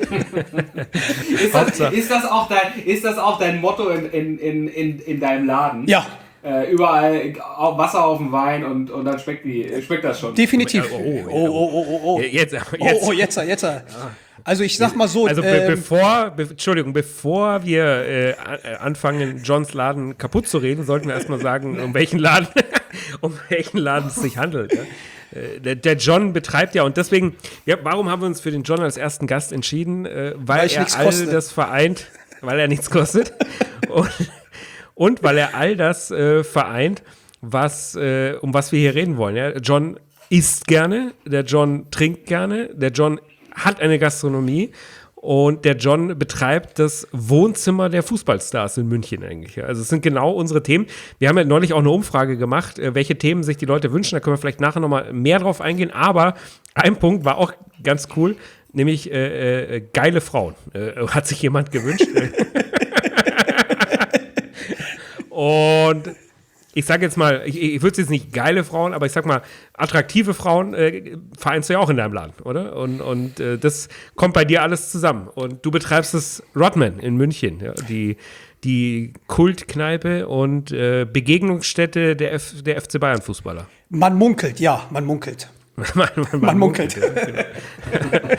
ist, das, ist, das auch dein, ist das auch dein Motto in, in, in, in, in deinem Laden? Ja. Äh, überall Wasser auf dem Wein und, und dann schmeckt, die, schmeckt das schon. Definitiv. Oh, oh, oh, oh, oh, oh, oh. Jetzt, jetzt. Oh, oh, jetzt, jetzt. Ja. Also ich sag mal so. Also be- ähm, bevor, be- Entschuldigung, bevor wir äh, anfangen, Johns Laden kaputt zu reden, sollten wir erstmal sagen, um welchen Laden, um welchen Laden es sich handelt. Ja? Äh, der, der John betreibt ja, und deswegen, ja, warum haben wir uns für den John als ersten Gast entschieden? Äh, weil, weil er all koste. das vereint, weil er nichts kostet und, und weil er all das äh, vereint, was, äh, um was wir hier reden wollen. Ja? John isst gerne, der John trinkt gerne, der John hat eine Gastronomie und der John betreibt das Wohnzimmer der Fußballstars in München eigentlich. Also es sind genau unsere Themen. Wir haben ja neulich auch eine Umfrage gemacht, welche Themen sich die Leute wünschen. Da können wir vielleicht nachher nochmal mehr drauf eingehen. Aber ein Punkt war auch ganz cool, nämlich äh, äh, geile Frauen. Äh, hat sich jemand gewünscht. Und ich sage jetzt mal, ich, ich würde jetzt nicht geile Frauen, aber ich sag mal, attraktive Frauen äh, vereinst du ja auch in deinem Laden, oder? Und, und äh, das kommt bei dir alles zusammen. Und du betreibst das Rodman in München, ja, die, die Kultkneipe und äh, Begegnungsstätte der, F, der F C Bayern-Fußballer. Man munkelt, ja, man munkelt. man, man, man munkelt. munkelt ja, genau.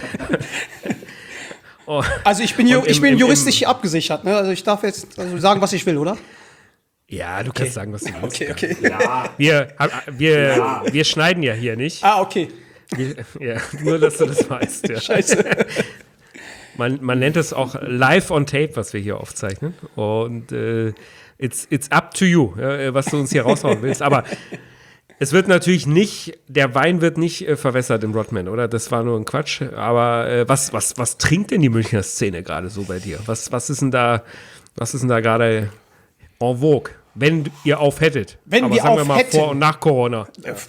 oh. Also ich bin, im, ich bin im, juristisch im, hier abgesichert, ne? Also ich darf jetzt also sagen, was ich will, oder? Ja, du kannst sagen, was du willst. Okay, okay. Ja. Wir, wir, Ja. wir schneiden ja hier nicht. Ah, okay. Wir, ja, nur, dass du das weißt. Ja. Scheiße. Man, man nennt es auch live on tape, was wir hier aufzeichnen. Und äh, it's, it's up to you, ja, was du uns hier raushauen willst. Aber es wird natürlich nicht, der Wein wird nicht äh, verwässert im Rodman, oder? Das war nur ein Quatsch. Aber äh, was, was, was trinkt denn die Münchner Szene gerade so bei dir? Was, was ist denn da, was ist denn da gerade en vogue? Wenn ihr auf hättet. Wenn Aber wir sagen wir auf mal hätten. vor und nach Corona.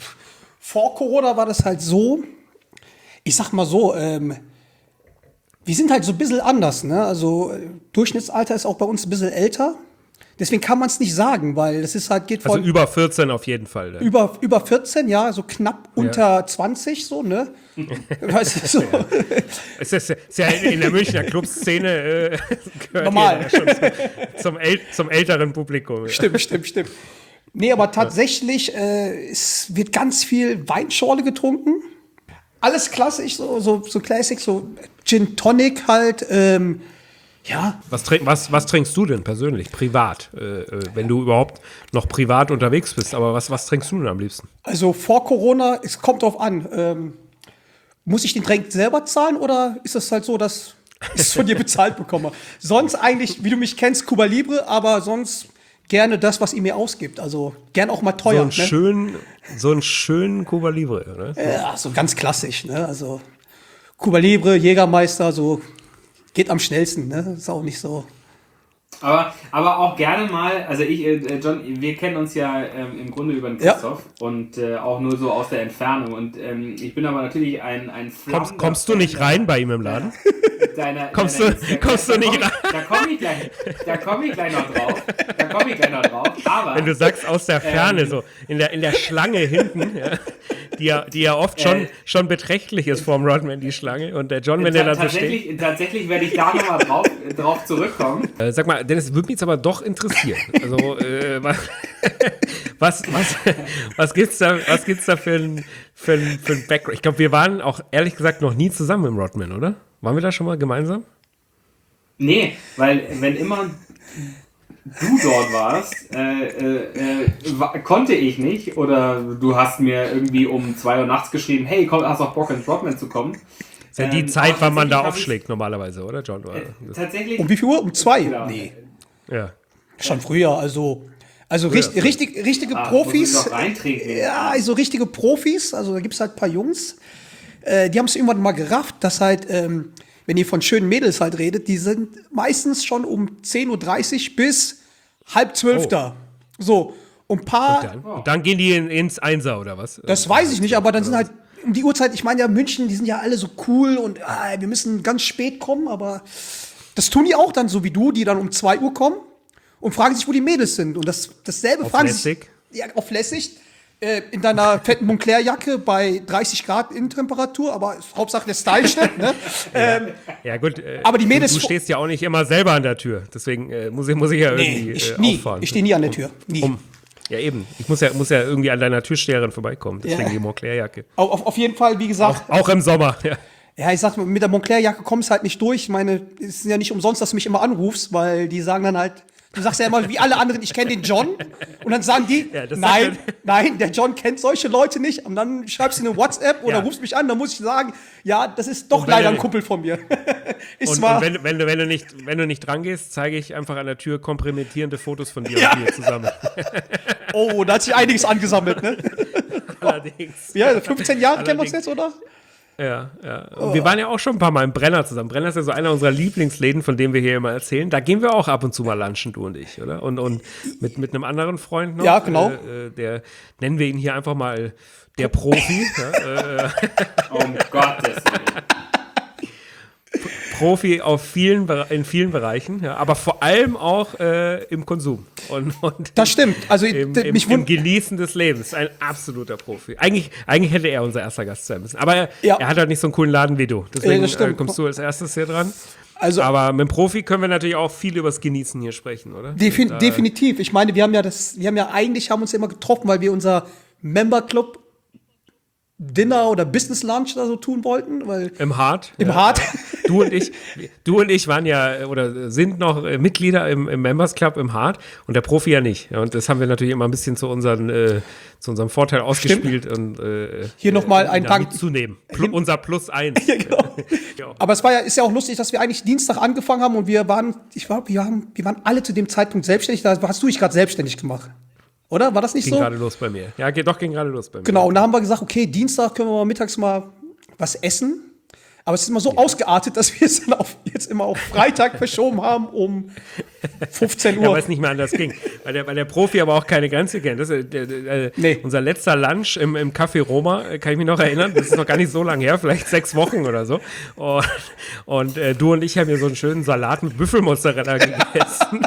Vor Corona war das halt so, ich sag mal so, ähm, wir sind halt so ein bisschen anders, ne? Also äh, Durchschnittsalter ist auch bei uns ein bisschen älter. Deswegen kann man es nicht sagen, weil es ist halt, geht Also von über vierzehn auf jeden Fall. Ne? über, über vierzehn, ja, so knapp unter zwanzig, so, ne? Weißt du, so. Es ist, ist ja in, in der Münchner Clubszene äh, gehört Normal. ja schon zum, zum, äl zum älteren Publikum. Ja. Stimmt, stimmt, stimmt. Nee, aber tatsächlich, äh, es wird ganz viel Weinschorle getrunken. Alles klassisch, so, so, so Classic, so Gin Tonic halt, ähm, ja. Was, trink, was, was trinkst du denn persönlich, privat? Äh, äh, wenn du überhaupt noch privat unterwegs bist, aber was, was trinkst du denn am liebsten? Also vor Corona, es kommt drauf an. Ähm, muss ich den Drink selber zahlen oder ist es halt so, dass ich es von dir bezahlt bekomme? Sonst eigentlich, wie du mich kennst, Cuba Libre, aber sonst gerne das, was ihr mir ausgibt. Also gern auch mal teuer. So einen ne? schönen, so einen schönen Cuba Libre, oder? Ja, so ganz klassisch. Ne? Also Cuba Libre, Jägermeister, so geht am schnellsten. Ne? Ist auch nicht so. Aber, aber auch gerne mal, also ich, äh, John, wir kennen uns ja ähm, im Grunde über den Christoph ja. und äh, auch nur so aus der Entfernung. Und ähm, ich bin aber natürlich ein, ein Kommst, kommst du nicht rein bei ihm im Laden? Deiner, kommst deiner du, kommst du nicht rein? Da komme ich, gleich, da komm ich gleich noch drauf. Da komme ich gleich noch drauf. Aber, wenn du sagst, aus der Ferne, ähm, so in der, in der Schlange hinten, ja, die, ja, die ja oft schon, äh, schon beträchtlich ist vorm Rodman, die Schlange. Und der John, wenn der dann so tatsächlich, steht. Tatsächlich werde ich da nochmal drauf, drauf zurückkommen. Äh, sag mal, Dennis, würde mich jetzt aber doch interessieren. Also, äh, was, was, was, was gibt's da, was gibt's da für ein, für ein, für ein Background? Ich glaube, wir waren auch ehrlich gesagt noch nie zusammen im Rodman, oder? Waren wir da schon mal gemeinsam? Nee, weil wenn immer du dort warst, äh, äh, äh, konnte ich nicht oder du hast mir irgendwie um zwei Uhr nachts geschrieben, hey, komm, hast auch Bock ins Rodman zu kommen. Das ist ja die Ähm, Zeit, wann man da tatsächlich aufschlägt normalerweise, oder John? Äh, tatsächlich. Um wie viel Uhr? Um zwei? Ja. Nee, Ja. schon früher. Also, also richtig, richtig, richtige Ah, Profis. muss ich noch reintrinken. Ja, also richtige Profis. Also da gibt es halt ein paar Jungs. Äh, die haben es irgendwann mal gerafft, dass halt, ähm, wenn ihr von schönen Mädels halt redet, die sind meistens schon um zehn Uhr dreißig bis halb zwölf da. So, und ein paar, Und dann, und dann gehen die in, ins Einser, oder was? das weiß ich nicht, aber dann sind halt um die Uhrzeit, ich meine ja, München, die sind ja alle so cool und ah, wir müssen ganz spät kommen, aber das tun die auch dann so wie du, die dann um zwei Uhr kommen und fragen sich, wo die Mädels sind. Und das, dasselbe Auf fragen lässig? sich. Ja, auf lässig. Äh, in deiner fetten Moncler-Jacke bei dreißig Grad Innentemperatur, aber Hauptsache der Style stimmt, ne? ähm, Ja, gut. Äh, Aber die Mädels- Du, du stehst ja auch nicht immer selber an der Tür. Deswegen äh, muss, ich, muss ich ja irgendwie nee, ich, äh, nie. auffahren. Ich stehe nie an der Tür. Nie. Um, ja, eben. Ich muss ja, muss ja irgendwie an deiner Türsteherin vorbeikommen. Deswegen Ja. die Moncler-Jacke. Auf, auf, auf jeden Fall, wie gesagt, Auch, auch im Sommer. Ja. ja, ich sag mal, mit der Moncler-Jacke kommst halt nicht durch. Ich meine, es ist ja nicht umsonst, dass du mich immer anrufst, weil die sagen dann halt, du sagst ja immer, wie alle anderen, ich kenne den John. Und dann sagen die, Ja, das nein, sagt nein, der John kennt solche Leute nicht. Und dann schreibst du eine WhatsApp oder Ja. rufst mich an, dann muss ich sagen, ja, das ist doch Und wenn leider er- ein Kumpel von mir. ist Und, zwar, und wenn, wenn, du, wenn, du nicht, wenn du nicht dran gehst, zeige ich einfach an der Tür kompromittierende Fotos von dir Ja. und mir zusammen. oh, da hat sich einiges angesammelt, ne? Allerdings. Ja, fünfzehn Jahre kennen wir uns Allerdings. jetzt, oder? Ja, ja. Und wir waren ja auch schon ein paar Mal im Brenner zusammen. Brenner ist ja so einer unserer Lieblingsläden, von dem wir hier immer erzählen. Da gehen wir auch ab und zu mal lunchen, du und ich, oder? Und, und mit, mit einem anderen Freund noch. Ja, genau. Äh, äh, der, nennen wir ihn hier einfach mal der Profi. ja, äh, Um Gottes Willen. Profi auf vielen, in vielen Bereichen, ja, aber vor allem auch äh, im Konsum. Und, und das stimmt. Also im, d- im, mich im wund- Genießen des Lebens. Ein absoluter Profi. Eigentlich, eigentlich hätte er unser erster Gast sein müssen. Aber er, Ja. er hat halt nicht so einen coolen Laden wie du. Deswegen das äh, stimmt. kommst du als erstes hier dran. Also Aber mit dem Profi können wir natürlich auch viel übers Genießen hier sprechen, oder? Defin Da- definitiv. Ich meine, wir haben ja das, wir haben ja eigentlich haben uns immer getroffen, weil wir unser Member Club Dinner oder Business Lunch oder so tun wollten, weil Im Hart. im ja. Hart. Du und ich, du und ich waren ja äh, oder sind noch äh, Mitglieder im, im Members Club im Hart und der Profi ja nicht. Ja, und das haben wir natürlich immer ein bisschen zu, unseren, äh, zu unserem Vorteil ausgespielt und äh, Hier noch mal ein Dank- mitzunehmen. Pl unser Plus eins. Ja, genau. Ja. Aber es war ja, ist ja auch lustig, dass wir eigentlich Dienstag angefangen haben und wir waren, ich war, wir, haben, wir waren alle zu dem Zeitpunkt selbstständig. Da hast du dich gerade selbstständig gemacht. Oder? War das nicht Ging so? gerade los bei mir. Ja, geht doch, ging gerade los bei mir. Genau, und da haben wir gesagt, okay, Dienstag können wir mal mittags mal was essen. Aber es ist immer so ausgeartet, dass wir es dann auf, jetzt immer auf Freitag verschoben haben um fünfzehn Uhr. Ja, weil es nicht mehr anders ging. Weil der, weil der Profi aber auch keine Grenze kennt. Das ist, der, der, Nee. Unser letzter Lunch im, im Café Roma, äh, kann ich mich noch erinnern, das ist noch gar nicht so lange her, vielleicht sechs Wochen oder so. Und, und äh, du und ich haben hier so einen schönen Salat mit Büffelmozzarella gegessen.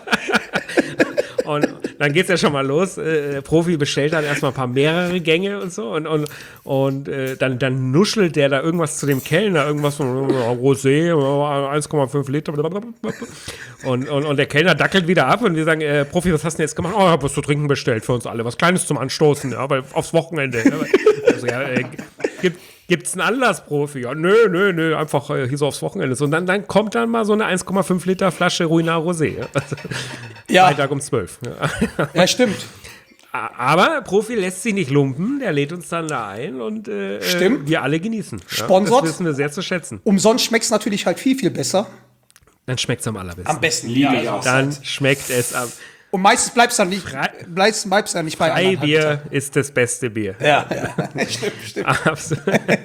Und dann geht's ja schon mal los. Äh, der Profi bestellt dann erstmal ein paar mehrere Gänge und so. Und, und, und äh, dann, dann nuschelt der da irgendwas zu dem Kellner, irgendwas von äh, Rosé, äh, eins Komma fünf Liter. Und, und, und der Kellner dackelt wieder ab und wir sagen, äh, Profi, was hast du denn jetzt gemacht? Oh, ich hab was zu trinken bestellt für uns alle. Was Kleines zum Anstoßen, ja, weil aufs Wochenende. Also, ja, äh, gibt Gibt's einen Anlass, Profi? Ja, nö, nö, nö, einfach äh, hier so aufs Wochenende. So, und dann, dann kommt dann mal so eine eins Komma fünf Liter Flasche Ruinar Rosé. Ja? Also, Ja. Freitag um zwölf. Ja. Ja, stimmt. Aber Profi lässt sich nicht lumpen, der lädt uns dann da ein und äh, Stimmt. wir alle genießen. Ja? Sponsort. Das wissen wir sehr zu schätzen. Umsonst schmeckt es natürlich halt viel, viel besser. Dann schmeckt es am allerbesten. Am besten. Liebe ja, ich auch. Dann schmeckt es am Und meistens bleibt es dann nicht, Frei- bleibst, bleibst dann nicht bei anderen Freibier ist das beste Bier. Ja, ja. stimmt, stimmt. Absolut.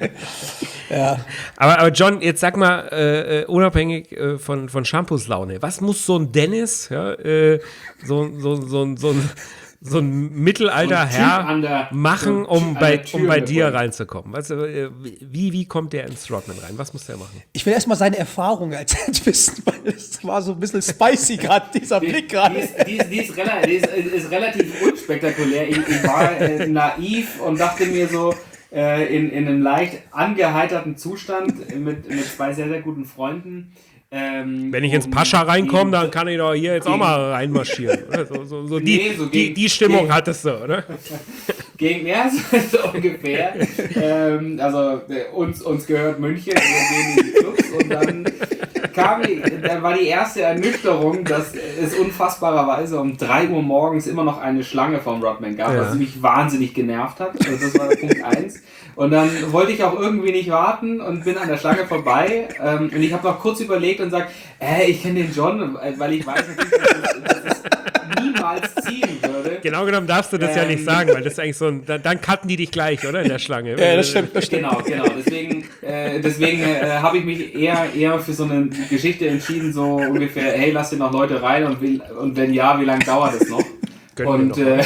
aber, aber John, jetzt sag mal, äh, äh, unabhängig äh, von, von Shampoos Laune, was muss so ein Dennis, ja, äh, so, so, so, so, ein, so ein mittelalter So ein Typ Herr an der- machen, so ein Typ um an bei, der Tür um bei mit dir Bullen. reinzukommen? Weißt du, äh, wie, wie kommt der ins Rodman rein? Was muss der machen? Ich will erstmal seine Erfahrungen erzählen wissen, weil es war so ein bisschen spicy gerade, dieser Die, Blick die, gerade. ist, die, ist, die, ist, rela- die ist, ist relativ unspektakulär. Ich, ich war äh, naiv und dachte mir so, äh, in, in einem leicht angeheiterten Zustand mit, mit zwei sehr, sehr guten Freunden. Ähm, Wenn ich ins um Pascha reinkomme, gegen- dann kann ich doch hier jetzt auch gegen- mal reinmarschieren. Oder? So, so, so die, Nee, so die, gegen- die Stimmung gegen- hattest du, oder? Gegen ja, so, so ungefähr. ähm, also äh, uns, uns gehört München, wir gehen in die Clubs und dann kam die, dann war die erste Ernüchterung, dass es unfassbarerweise um drei Uhr morgens immer noch eine Schlange vom Rodman gab, Ja. was mich wahnsinnig genervt hat. Also das war Punkt eins. Und dann wollte ich auch irgendwie nicht warten und bin an der Schlange vorbei. Ähm, und ich habe noch kurz überlegt und gesagt, äh, ich kenne den John, weil ich weiß natürlich, dass es, dass es niemals ziehen würde. Genau genommen darfst du das ja nicht Ähm. sagen, weil das ist eigentlich so ein, dann, dann cutten die dich gleich, oder? In der Schlange. Ja, das stimmt, das stimmt. Genau, genau. Deswegen, äh, deswegen äh, habe ich mich eher, eher für so eine Geschichte entschieden, so ungefähr, hey, lass dir noch Leute rein und, wie, und wenn ja, wie lange dauert es noch? Gönnen wir Und doch äh,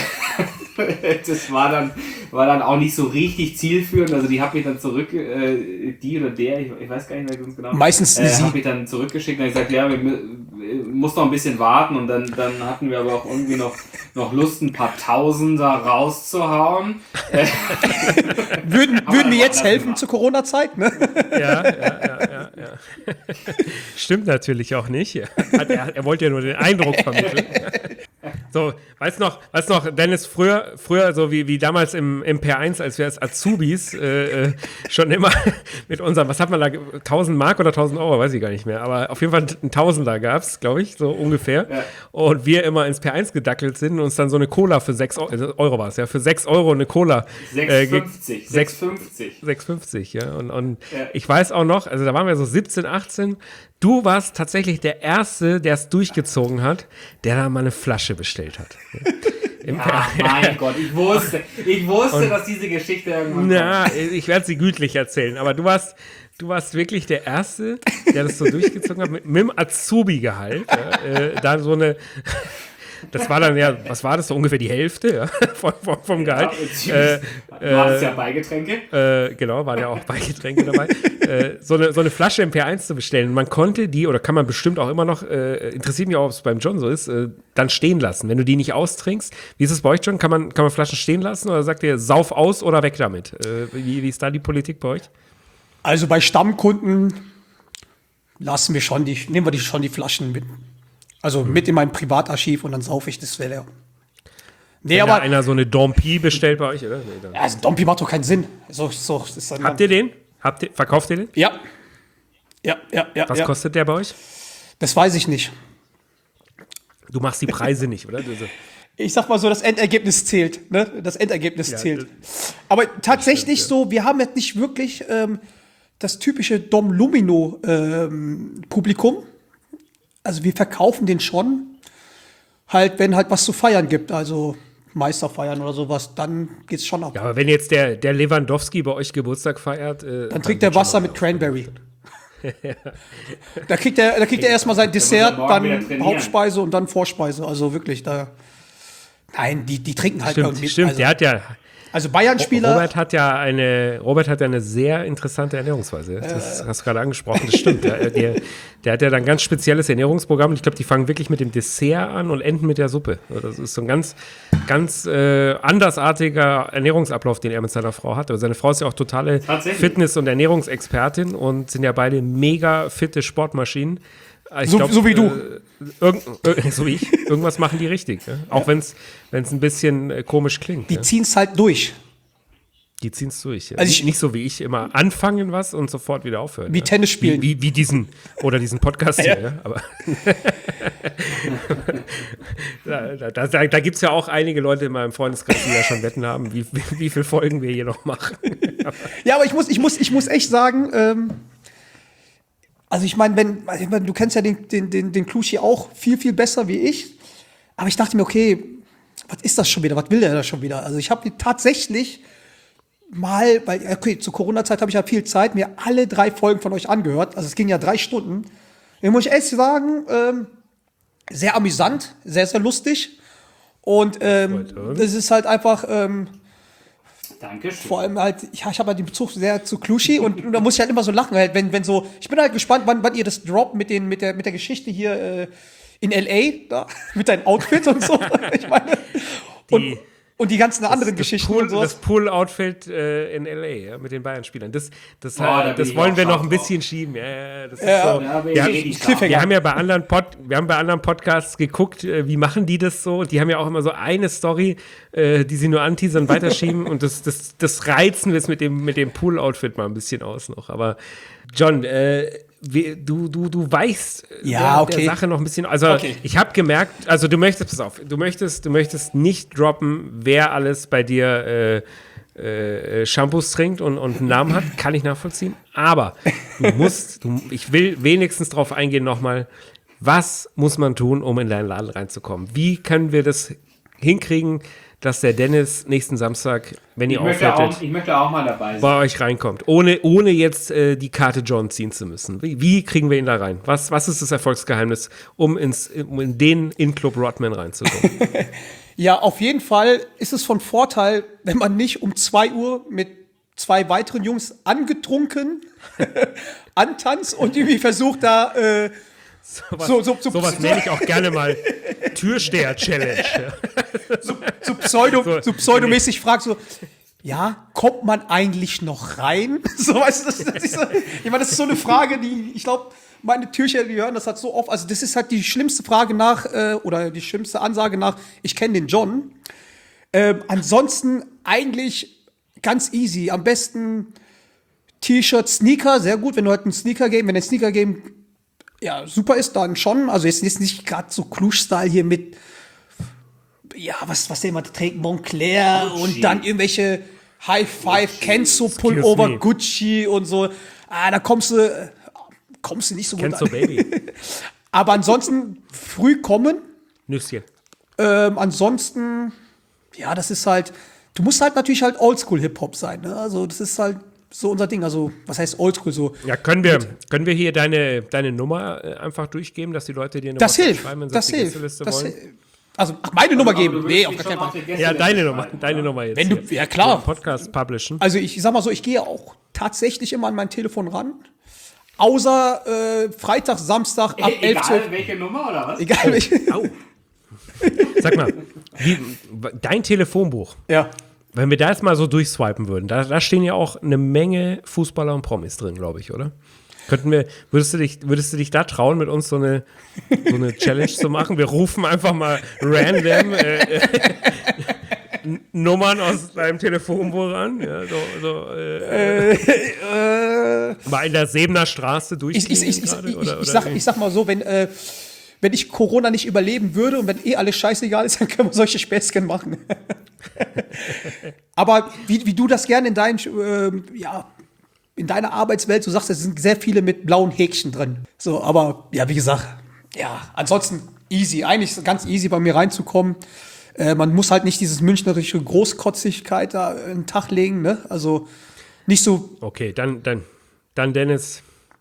das war dann, war dann auch nicht so richtig zielführend. Also die hat mich dann zurück, äh, die oder der, ich, ich weiß gar nicht mehr ganz genau. Meistens äh, sie. hat mich dann zurückgeschickt und gesagt, ja, wir mü- muss noch ein bisschen warten. Und dann, dann hatten wir aber auch irgendwie noch, noch Lust, ein paar Tausender rauszuhauen. Äh, Würden, Aber würden wir das jetzt war- helfen zur Corona-Zeit? Ne? Ja, ja, ja, ja, ja. Stimmt natürlich auch nicht. Hat er, er wollte ja nur den Eindruck vermitteln. So, weißt noch, weißt noch, Dennis, früher, früher so wie, wie damals im, im P eins, als wir als Azubis äh, äh, schon immer mit unserem, was hat man da, tausend Mark oder tausend Euro, weiß ich gar nicht mehr, aber auf jeden Fall ein Tausender gab es, glaube ich, so ungefähr. Ja. Und wir immer ins P eins gedackelt sind und uns dann so eine Cola für sechs Euro, also Euro war es, ja, für sechs Euro eine Cola. äh, ge- sechs fünfzig. sechs- sechs fünfzig. sechs fünfzig, ja. Und, und Ja. ich weiß auch noch, also da waren wir so siebzehn, achtzehn. Du warst tatsächlich der Erste, der es durchgezogen hat, der da mal eine Flasche bestellt hat. Im Ach mein Gott, ich wusste, ich wusste, dass diese Geschichte irgendwann Na, ich werde sie gütlich erzählen, aber du warst, du warst wirklich der Erste, der das so durchgezogen hat, mit, mit dem Azubi-Gehalt. Ja, äh, da so eine, das war dann ja, was war das, so ungefähr die Hälfte ja, vom, vom, vom Gehalt. Ja, äh, du hast ja Beigetränke. Äh, genau, waren ja auch Beigetränke dabei. äh, so, eine, so eine Flasche M P eins zu bestellen. Man konnte die, oder kann man bestimmt auch immer noch, äh, interessiert mich auch, ob es beim John so ist, äh, dann stehen lassen. Wenn du die nicht austrinkst, wie ist es bei euch, John? Kann man, kann man Flaschen stehen lassen oder sagt ihr, sauf aus oder weg damit? Äh, wie, wie ist da die Politik bei euch? Also bei Stammkunden lassen wir schon die, nehmen wir die schon die Flaschen mit. Also mhm. mit in mein Privatarchiv und dann saufe ich das leer. Nee, Wenn aber da einer so eine Dompi bestellt bei euch, oder? Nee, dann. Ja, also Dompi macht doch keinen Sinn. So, so, das ist dann Habt ihr den? Habt ihr, verkauft ihr den? Ja. Ja, ja, ja. Was ja. kostet der bei euch? Das weiß ich nicht. Du machst die Preise nicht, oder? Du so. Ich sag mal so, das Endergebnis zählt. Ne? Das Endergebnis Ja, zählt. das- Aber tatsächlich stimmt, ja. so, wir haben jetzt nicht wirklich ähm, das typische Dom Lumino ähm, Publikum. Also wir verkaufen den schon. Halt, wenn halt was zu feiern gibt. Also Meisterfeiern oder sowas, dann geht's schon ab. Ja, aber wenn jetzt der, der Lewandowski bei euch Geburtstag feiert, äh, Dann trinkt er wird schon Wasser mal- mit Cranberry. Da kriegt er, da kriegt er erstmal sein Dessert, morgen wieder dann trainieren. Hauptspeise und dann Vorspeise. Also wirklich, da. Nein, die, die trinken halt Stimmt, irgendwie. stimmt. Also, der hat ja, also Bayern-Spieler. Robert hat ja eine, Robert hat ja eine sehr interessante Ernährungsweise. Das hast du gerade angesprochen, das stimmt. Der, der, der hat ja dann ein ganz spezielles Ernährungsprogramm. Ich glaube, die fangen wirklich mit dem Dessert an und enden mit der Suppe. Das ist so ein ganz, ganz äh, andersartiger Ernährungsablauf, den er mit seiner Frau hat. Also seine Frau ist ja auch totale Tatsächlich. Fitness- und Ernährungsexpertin und sind ja beide mega fitte Sportmaschinen. Ich So- glaub, so wie du. Äh, irgend, äh, so wie ich. Irgendwas machen die richtig. Ne? Auch wenn es ein bisschen äh, komisch klingt. Die ne? ziehen's halt durch. Die ziehen es durch. Ja. Also ich- nicht so wie ich immer anfangen was und sofort wieder aufhören. Wie ja. Tennis spielen. Wie, wie, wie diesen, oder diesen Podcast hier. Ja. Aber da da, da, da gibt es ja auch einige Leute in meinem Freundeskreis, die ja schon Wetten haben, wie, wie, wie viele Folgen wir hier noch machen. Ja, aber ich muss, ich muss, ich muss echt sagen, ähm, also ich meine, wenn, ich mein, du kennst ja den, den, den, den Klushi auch viel, viel besser wie ich. Aber ich dachte mir, okay, was ist das schon wieder? Was will der da schon wieder? Also ich habe tatsächlich mal, weil, okay, zur Corona-Zeit habe ich ja viel Zeit, mir alle drei Folgen von euch angehört. Also es ging ja drei Stunden. Da muss ich echt sagen, ähm, sehr amüsant, sehr, sehr lustig. Und ähm, Freut uns. das ist halt einfach, ähm, Dankeschön. vor allem halt, ja, ich habe halt den Bezug sehr zu Klushi und, und da muss ich halt immer so lachen, halt, wenn, wenn so, ich bin halt gespannt, wann, wann ihr das droppt mit, den, mit, der, mit der Geschichte hier äh, in L A, da, mit deinem Outfit und so. Ich meine, und, Die- und die ganzen anderen Das Geschichten Pool, und so. das Pool-Outfit äh, in L A, ja, mit den Bayern-Spielern. Das, das, Oh, da äh, bin das ich wollen auch wir noch scharf ein drauf. bisschen schieben. Ja, ja, das Ja, ist so. da bin ich wir, richtig haben, scharf. wir haben ja bei anderen Pod, wir haben bei anderen Podcasts geguckt, äh, wie machen die das so? Die haben ja auch immer so eine Story, äh, die sie nur anteasern, weiterschieben und das, das, das reizen wir es mit dem, mit dem Pool-Outfit mal ein bisschen aus noch. Aber John, äh, wie, du, du, du weichst Ja, der, okay. der Sache noch ein bisschen. Also Okay. ich habe gemerkt, also du möchtest, pass auf, du möchtest, du möchtest nicht droppen, wer alles bei dir äh, äh, Shampoos trinkt und, und einen Namen hat, kann ich nachvollziehen. Aber du musst, du, ich will wenigstens darauf eingehen nochmal, was muss man tun, um in deinen Laden reinzukommen? Wie können wir das hinkriegen, dass der Dennis nächsten Samstag, wenn ihr Ich möchte, aufwertet, auch, ich möchte auch mal dabei sein. bei euch reinkommt, ohne, ohne jetzt äh, die Karte John ziehen zu müssen. Wie, wie kriegen wir ihn da rein? Was, was ist das Erfolgsgeheimnis, um, ins, um in den In-Club Rodman reinzukommen? Ja, auf jeden Fall ist es von Vorteil, wenn man nicht um zwei Uhr mit zwei weiteren Jungs angetrunken antanzt und irgendwie versucht da äh, Sowas, So- so- so- sowas nenne ich auch gerne mal Türsteher-Challenge. Ja. so pseudo, So, so pseudomäßig fragt so, ja, kommt man eigentlich noch rein? So, weißt du, das, das ist so, ich meine, das ist so eine Frage, die, ich glaube, meine Türsteher, die hören das halt so oft, also das ist halt die schlimmste Frage nach, äh, oder die schlimmste Ansage nach, ich kenne den John. Ähm, ansonsten eigentlich ganz easy, am besten T-Shirt, Sneaker, sehr gut, wenn du halt ein Sneaker-Game, wenn ein Sneaker-Game ja, super ist, dann schon. Also jetzt ist nicht gerade so Klusch-Style hier mit, ja, was, was der immer trägt, Moncler Gucci. und dann irgendwelche High-Five, Gucci. Kenzo Excuse Pullover, me. Gucci und so. Ah, da kommst du, äh, kommst du nicht so gut Kennst du an. Baby? Aber ansonsten früh kommen. Nüsschen. Ähm, ansonsten, ja, das ist halt, du musst halt natürlich halt Oldschool-Hip-Hop sein. Ne? Also das ist halt so unser Ding. Also was heißt Oldschool so? Ja, können wir, können wir hier deine, deine Nummer äh, einfach durchgeben, dass die Leute dir eine Das WhatsApp hilft, schreiben, wenn sie das auf die hilft. Gästeliste Das, wollen? hil- Also ach, meine Nummer Aber geben. du würdest Nee, auf dich gar schon keinen auf Fall. die Gäste Ja, deine schreiben, Nummer, deine oder? Nummer jetzt. Wenn du, hier. ja klar. Podcast publishen. Also ich, ich sag mal so, ich gehe auch tatsächlich immer an mein Telefon ran. Außer äh, Freitag, Samstag ab elf, Egal, zwölf. welche Nummer oder was? Egal welche. Au. Sag mal, wie, dein Telefonbuch, Ja. wenn wir da jetzt mal so durchswipen würden, da, da stehen ja auch eine Menge Fußballer und Promis drin, glaube ich, oder? Könnten wir, würdest du dich, würdest du dich da trauen, mit uns so eine, so eine Challenge zu machen? Wir rufen einfach mal random äh, äh, Nummern aus deinem Telefonbuch an. Ja, so, so, äh, Äh, mal in der Sebener Straße ich, durchgehen ich, ich, ich, gerade, ich, oder, ich, oder sag, wie? ich sag mal so, wenn, äh, wenn ich Corona nicht überleben würde und wenn eh alles scheißegal ist, dann können wir solche Späßchen machen. Aber wie, wie du das gerne in deinen, ähm, ja, in deiner Arbeitswelt, so sagst, es sind sehr viele mit blauen Häkchen drin. So, aber ja, wie gesagt, ja, ansonsten easy. Eigentlich ist es ganz easy, bei mir reinzukommen. Äh, man muss halt nicht dieses münchnerische Großkotzigkeit da einen Tag legen, ne? Also nicht so. Okay, dann, dann, dann Dennis.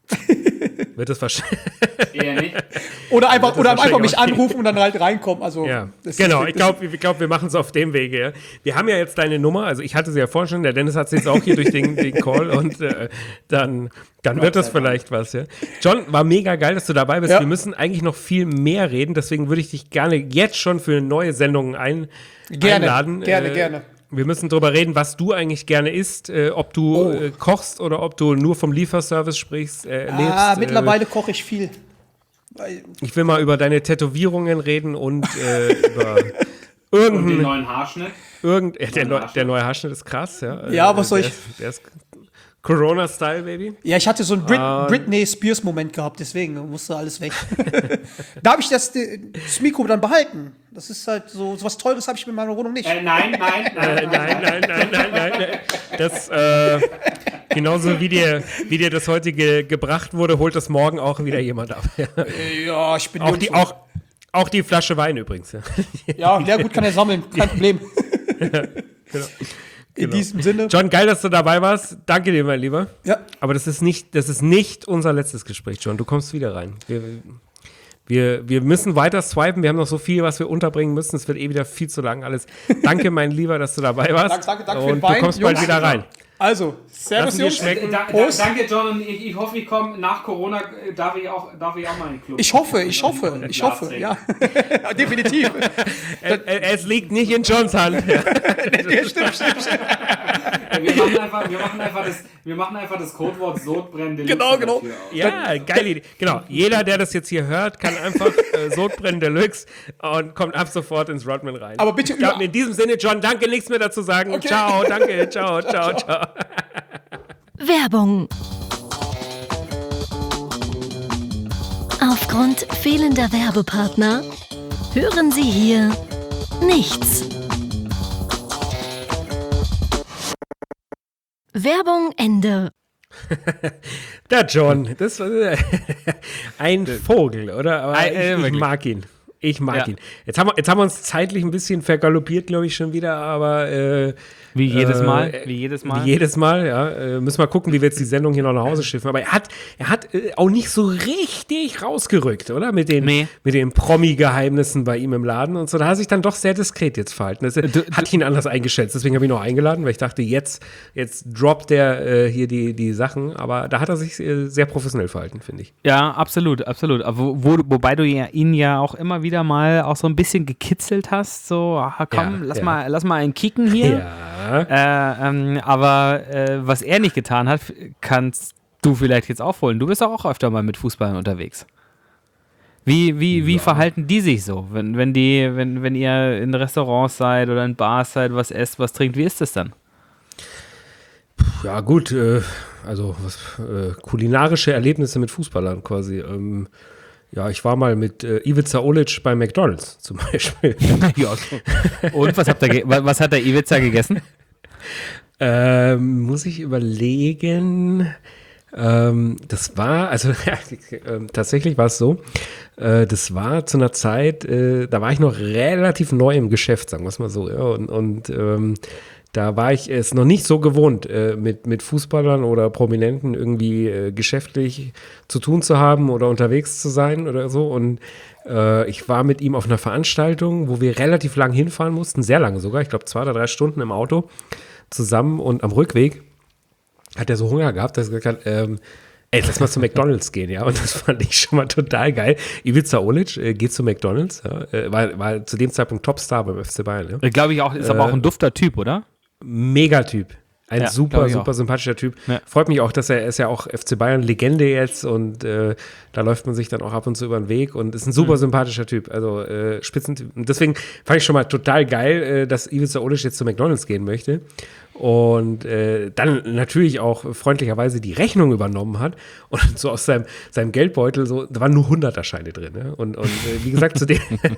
Wird es wahrscheinlich. Eher nicht. Oder einfach, das oder einfach wahrscheinlich mich auch nicht. anrufen und dann halt reinkommen. Also, Ja, das genau. ist- Ich glaube, ich glaub, wir machen es auf dem Wege. Ja. Wir haben ja jetzt deine Nummer. Also ich hatte sie ja vorhin schon. Der Dennis hat sie jetzt auch hier durch den, den Call. Und äh, dann, dann wird das vielleicht was. Ja. John, war mega geil, dass du dabei bist. Ja. Wir müssen eigentlich noch viel mehr reden. Deswegen würde ich dich gerne jetzt schon für neue Sendungen ein, Gerne, einladen. gerne, Äh, gerne. Wir müssen drüber reden, was du eigentlich gerne isst, äh, ob du Oh. äh, kochst oder ob du nur vom Lieferservice sprichst, äh, lebst. Ah, äh, mittlerweile koche ich viel. Weil- Ich will mal über deine Tätowierungen reden und äh, über Und den irgendeinen. neuen Haarschnitt. Irgend, ja, der, Neuen neu, Haarschnitt. der neue Haarschnitt ist krass, ja. Ja, Äh, was soll der ich- Ist, der ist Corona-Style, Baby. Ja, ich hatte so einen Brit Ah. Britney Spears-Moment gehabt, deswegen musste alles weg. Da habe ich das, äh, das Mikro dann behalten. Das ist halt so, so was Teures habe ich in meiner Wohnung nicht. Äh, nein, nein, nein, Äh, nein, nein, nein, nein, nein, nein. Das, äh, genauso wie dir, wie dir das heute ge gebracht wurde, holt das morgen auch wieder jemand ab. Ja, Ja, ich bin auch, die, auch, auch die Flasche Wein übrigens. Ja. Ja, ja, gut, kann er sammeln, kein Problem. Genau. In diesem Sinne. John, geil, dass du dabei warst. Danke dir, mein Lieber. Ja. Aber das ist nicht, das ist nicht unser letztes Gespräch, John. Du kommst wieder rein. Wir, wir, wir müssen weiter swipen. Wir haben noch so viel, was wir unterbringen müssen. Es wird eh wieder viel zu lang alles. Danke, mein Lieber, dass du dabei warst. Danke, danke, danke für Und den du Wein, kommst bald Jungs. wieder rein. Also, Servus, Lassen wir Jungs. schmecken. Äh, da, da, Prost. danke, John. Und ich, ich hoffe, ich komme nach Corona, äh, darf ich auch, darf ich auch mal in den Club. Ich hoffe, ich hoffe, ich hoffe, ja. Definitiv. Äh, äh, es liegt nicht in Johns Hand. Ja. Wir machen einfach, wir machen einfach, das, wir machen einfach das Codewort Sodbrennen Deluxe Genau, genau. dafür auf. Ja, geile Idee. Genau, jeder, der das jetzt hier hört, kann einfach äh, Sodbrennen Deluxe und kommt ab sofort ins Rodman rein. Aber bitte Ich glaub, über- in diesem Sinne, John, danke, nichts mehr dazu sagen. Okay. Ciao, danke, ciao, ciao, ciao. Werbung. Aufgrund fehlender Werbepartner hören Sie hier nichts. Werbung Ende. Der John, das war äh, ein Vogel, oder? Aber Ein- äh, ich, ich wirklich. mag ihn. Ich mag Ja. ihn. Jetzt haben, wir, jetzt haben wir uns zeitlich ein bisschen vergaloppiert, glaube ich, schon wieder, aber äh, Wie jedes äh, Mal, wie jedes Mal. Wie jedes Mal, ja. Äh, müssen wir gucken, wie wir jetzt die Sendung hier noch nach Hause schiffen. Aber er hat, er hat äh, auch nicht so richtig rausgerückt, oder? Mit den, Nee. mit den Promi-Geheimnissen bei ihm im Laden und so. Da hat er sich dann doch sehr diskret jetzt verhalten. Das, Du- hat ihn anders eingeschätzt. Deswegen habe ich ihn auch eingeladen, weil ich dachte, jetzt, jetzt droppt der äh, hier die, die Sachen. Aber da hat er sich äh, sehr professionell verhalten, finde ich. Ja, absolut, absolut. Aber Wo, wo, wobei du ja, ihn ja auch immer wieder mal auch so ein bisschen gekitzelt hast, so, ah, komm, Ja, lass, ja. Mal, lass mal einen kicken hier. Ja. Äh, ähm, aber äh, was er nicht getan hat, kannst du vielleicht jetzt aufholen. Du bist doch auch öfter mal mit Fußballern unterwegs. Wie, wie, wie verhalten die sich so, wenn, wenn, die, wenn, wenn ihr in Restaurants seid oder in Bars seid, was esst, was trinkt, wie ist das dann? Ja, gut, äh, also was, äh, kulinarische Erlebnisse mit Fußballern quasi. Ähm, ja, ich war mal mit äh, Ivica Olic bei McDonald's zum Beispiel. Ja, so. Und was, habt ihr ge- wa- was hat der Ivica gegessen? ähm, muss ich überlegen. Ähm, das war, also äh, tatsächlich war es so, äh, das war zu einer Zeit, äh, da war ich noch relativ neu im Geschäft, sagen wir es mal so. Ja, und und ähm, Da war ich es noch nicht so gewohnt, äh, mit, mit Fußballern oder Prominenten irgendwie äh, geschäftlich zu tun zu haben oder unterwegs zu sein oder so. Und äh, ich war mit ihm auf einer Veranstaltung, wo wir relativ lang hinfahren mussten, sehr lange sogar, ich glaube zwei oder drei Stunden im Auto zusammen. Und am Rückweg hat er so Hunger gehabt, dass er gesagt hat, ähm, ey, lass mal zu McDonald's gehen, ja. Und das fand ich schon mal total geil. Ivica Olic äh, geht zu McDonald's, ja. äh, war, war zu dem Zeitpunkt Topstar beim F C Bayern. Ja. Glaube ich auch, ist äh, aber auch ein dufter Typ, oder? Megatyp. Ein ja, super, super auch. sympathischer Typ. Ja. Freut mich auch, dass er, er ist ja auch F C Bayern-Legende jetzt und äh, da läuft man sich dann auch ab und zu über den Weg und ist ein super mhm. sympathischer Typ. Also äh, Spitzentyp. Und deswegen fand ich schon mal total geil, äh, dass Ivica Olic jetzt zu McDonald's gehen möchte. Und äh, dann natürlich auch freundlicherweise die Rechnung übernommen hat und so aus seinem, seinem Geldbeutel, so, da waren nur Hunderter-Scheine drin. Ne? Und, und äh, wie gesagt, zu dem,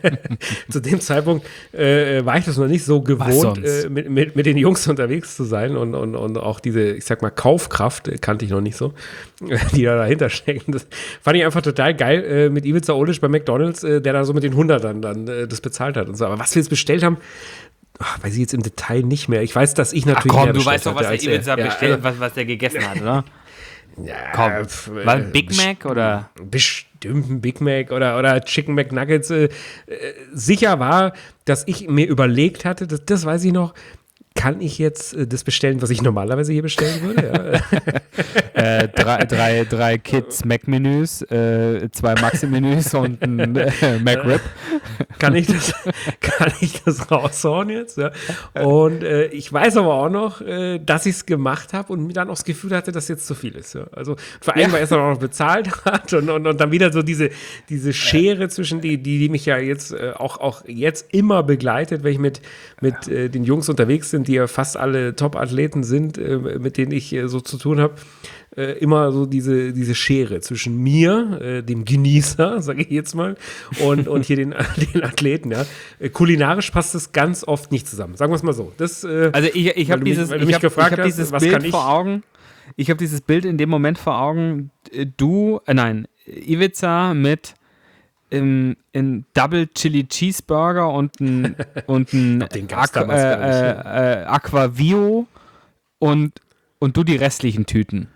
zu dem Zeitpunkt äh, war ich das noch nicht so gewohnt, äh, mit, mit, mit den Jungs unterwegs zu sein und, und, und auch diese, ich sag mal, Kaufkraft äh, kannte ich noch nicht so, die da dahinter stecken. Das fand ich einfach total geil äh, mit Ivica Olic bei McDonald's, äh, der da so mit den Hundertern dann äh, das bezahlt hat und so. Aber was wir jetzt bestellt haben, ach, weiß ich jetzt im Detail nicht mehr. Ich weiß, dass ich natürlich. Ach komm, du weißt doch, was der Ivica bestellt, ja, was, was der gegessen hat, oder? Ja, komm. War ein Big best- Mac oder? Bestimmt ein Big Mac oder, oder Chicken McNuggets. Äh, sicher war, dass ich mir überlegt hatte, das, das weiß ich noch, kann ich jetzt äh, das bestellen, was ich normalerweise hier bestellen würde? Ja. äh, drei, drei, drei Kids Mac-Menüs, äh, zwei Maxi-Menüs und ein äh, Mac-Rib. Kann ich das, kann ich das raushauen jetzt? Ja? Und äh, ich weiß aber auch noch, äh, dass ich es gemacht habe und mir dann auch das Gefühl hatte, dass jetzt zu viel ist. Ja? Also vor allem, ja. weil er es dann auch noch bezahlt hat und, und, und dann wieder so diese, diese Schere zwischen die, die, die mich ja jetzt äh, auch, auch jetzt immer begleitet, wenn ich mit, mit äh, den Jungs unterwegs bin, die ja fast alle Top-Athleten sind, äh, mit denen ich äh, so zu tun habe, äh, immer so diese, diese Schere zwischen mir, äh, dem Genießer, sage ich jetzt mal, und, und hier den, den Athleten. Ja. Äh, kulinarisch passt das ganz oft nicht zusammen, sagen wir es mal so. Das, äh, also ich, ich habe dieses, mich, ich hab, ich hab dieses hast, Bild vor Augen, ich habe dieses Bild in dem Moment vor Augen, äh, du, äh, nein, Ivica mit Im, in Double Chili Cheeseburger und ein, und ein Aqu- äh, äh, Aquavio und, und du die restlichen Tüten.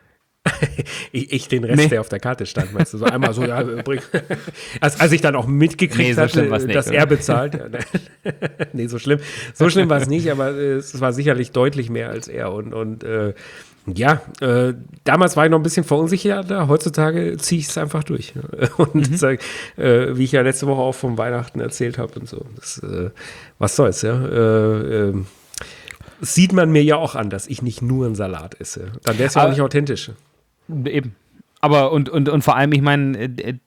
ich, ich den Rest, nee. der auf der Karte stand, meinst du? So einmal so, ja, übrigens. Als, als ich dann auch mitgekriegt nee, so hatte, nicht, dass oder? er bezahlt. Nee, so schlimm. So schlimm war es nicht, aber äh, es war sicherlich deutlich mehr als er. Und, und äh, ja, äh, damals war ich noch ein bisschen verunsicherter, heutzutage ziehe ich es einfach durch. Und mhm. sag, äh, wie ich ja letzte Woche auch vom Weihnachten erzählt habe und so. Das, äh, was soll's, ja. Äh, äh, sieht man mir ja auch an, dass ich nicht nur einen Salat esse. Dann wäre es ja auch nicht authentisch. Eben. Aber und, und, und vor allem, ich meine,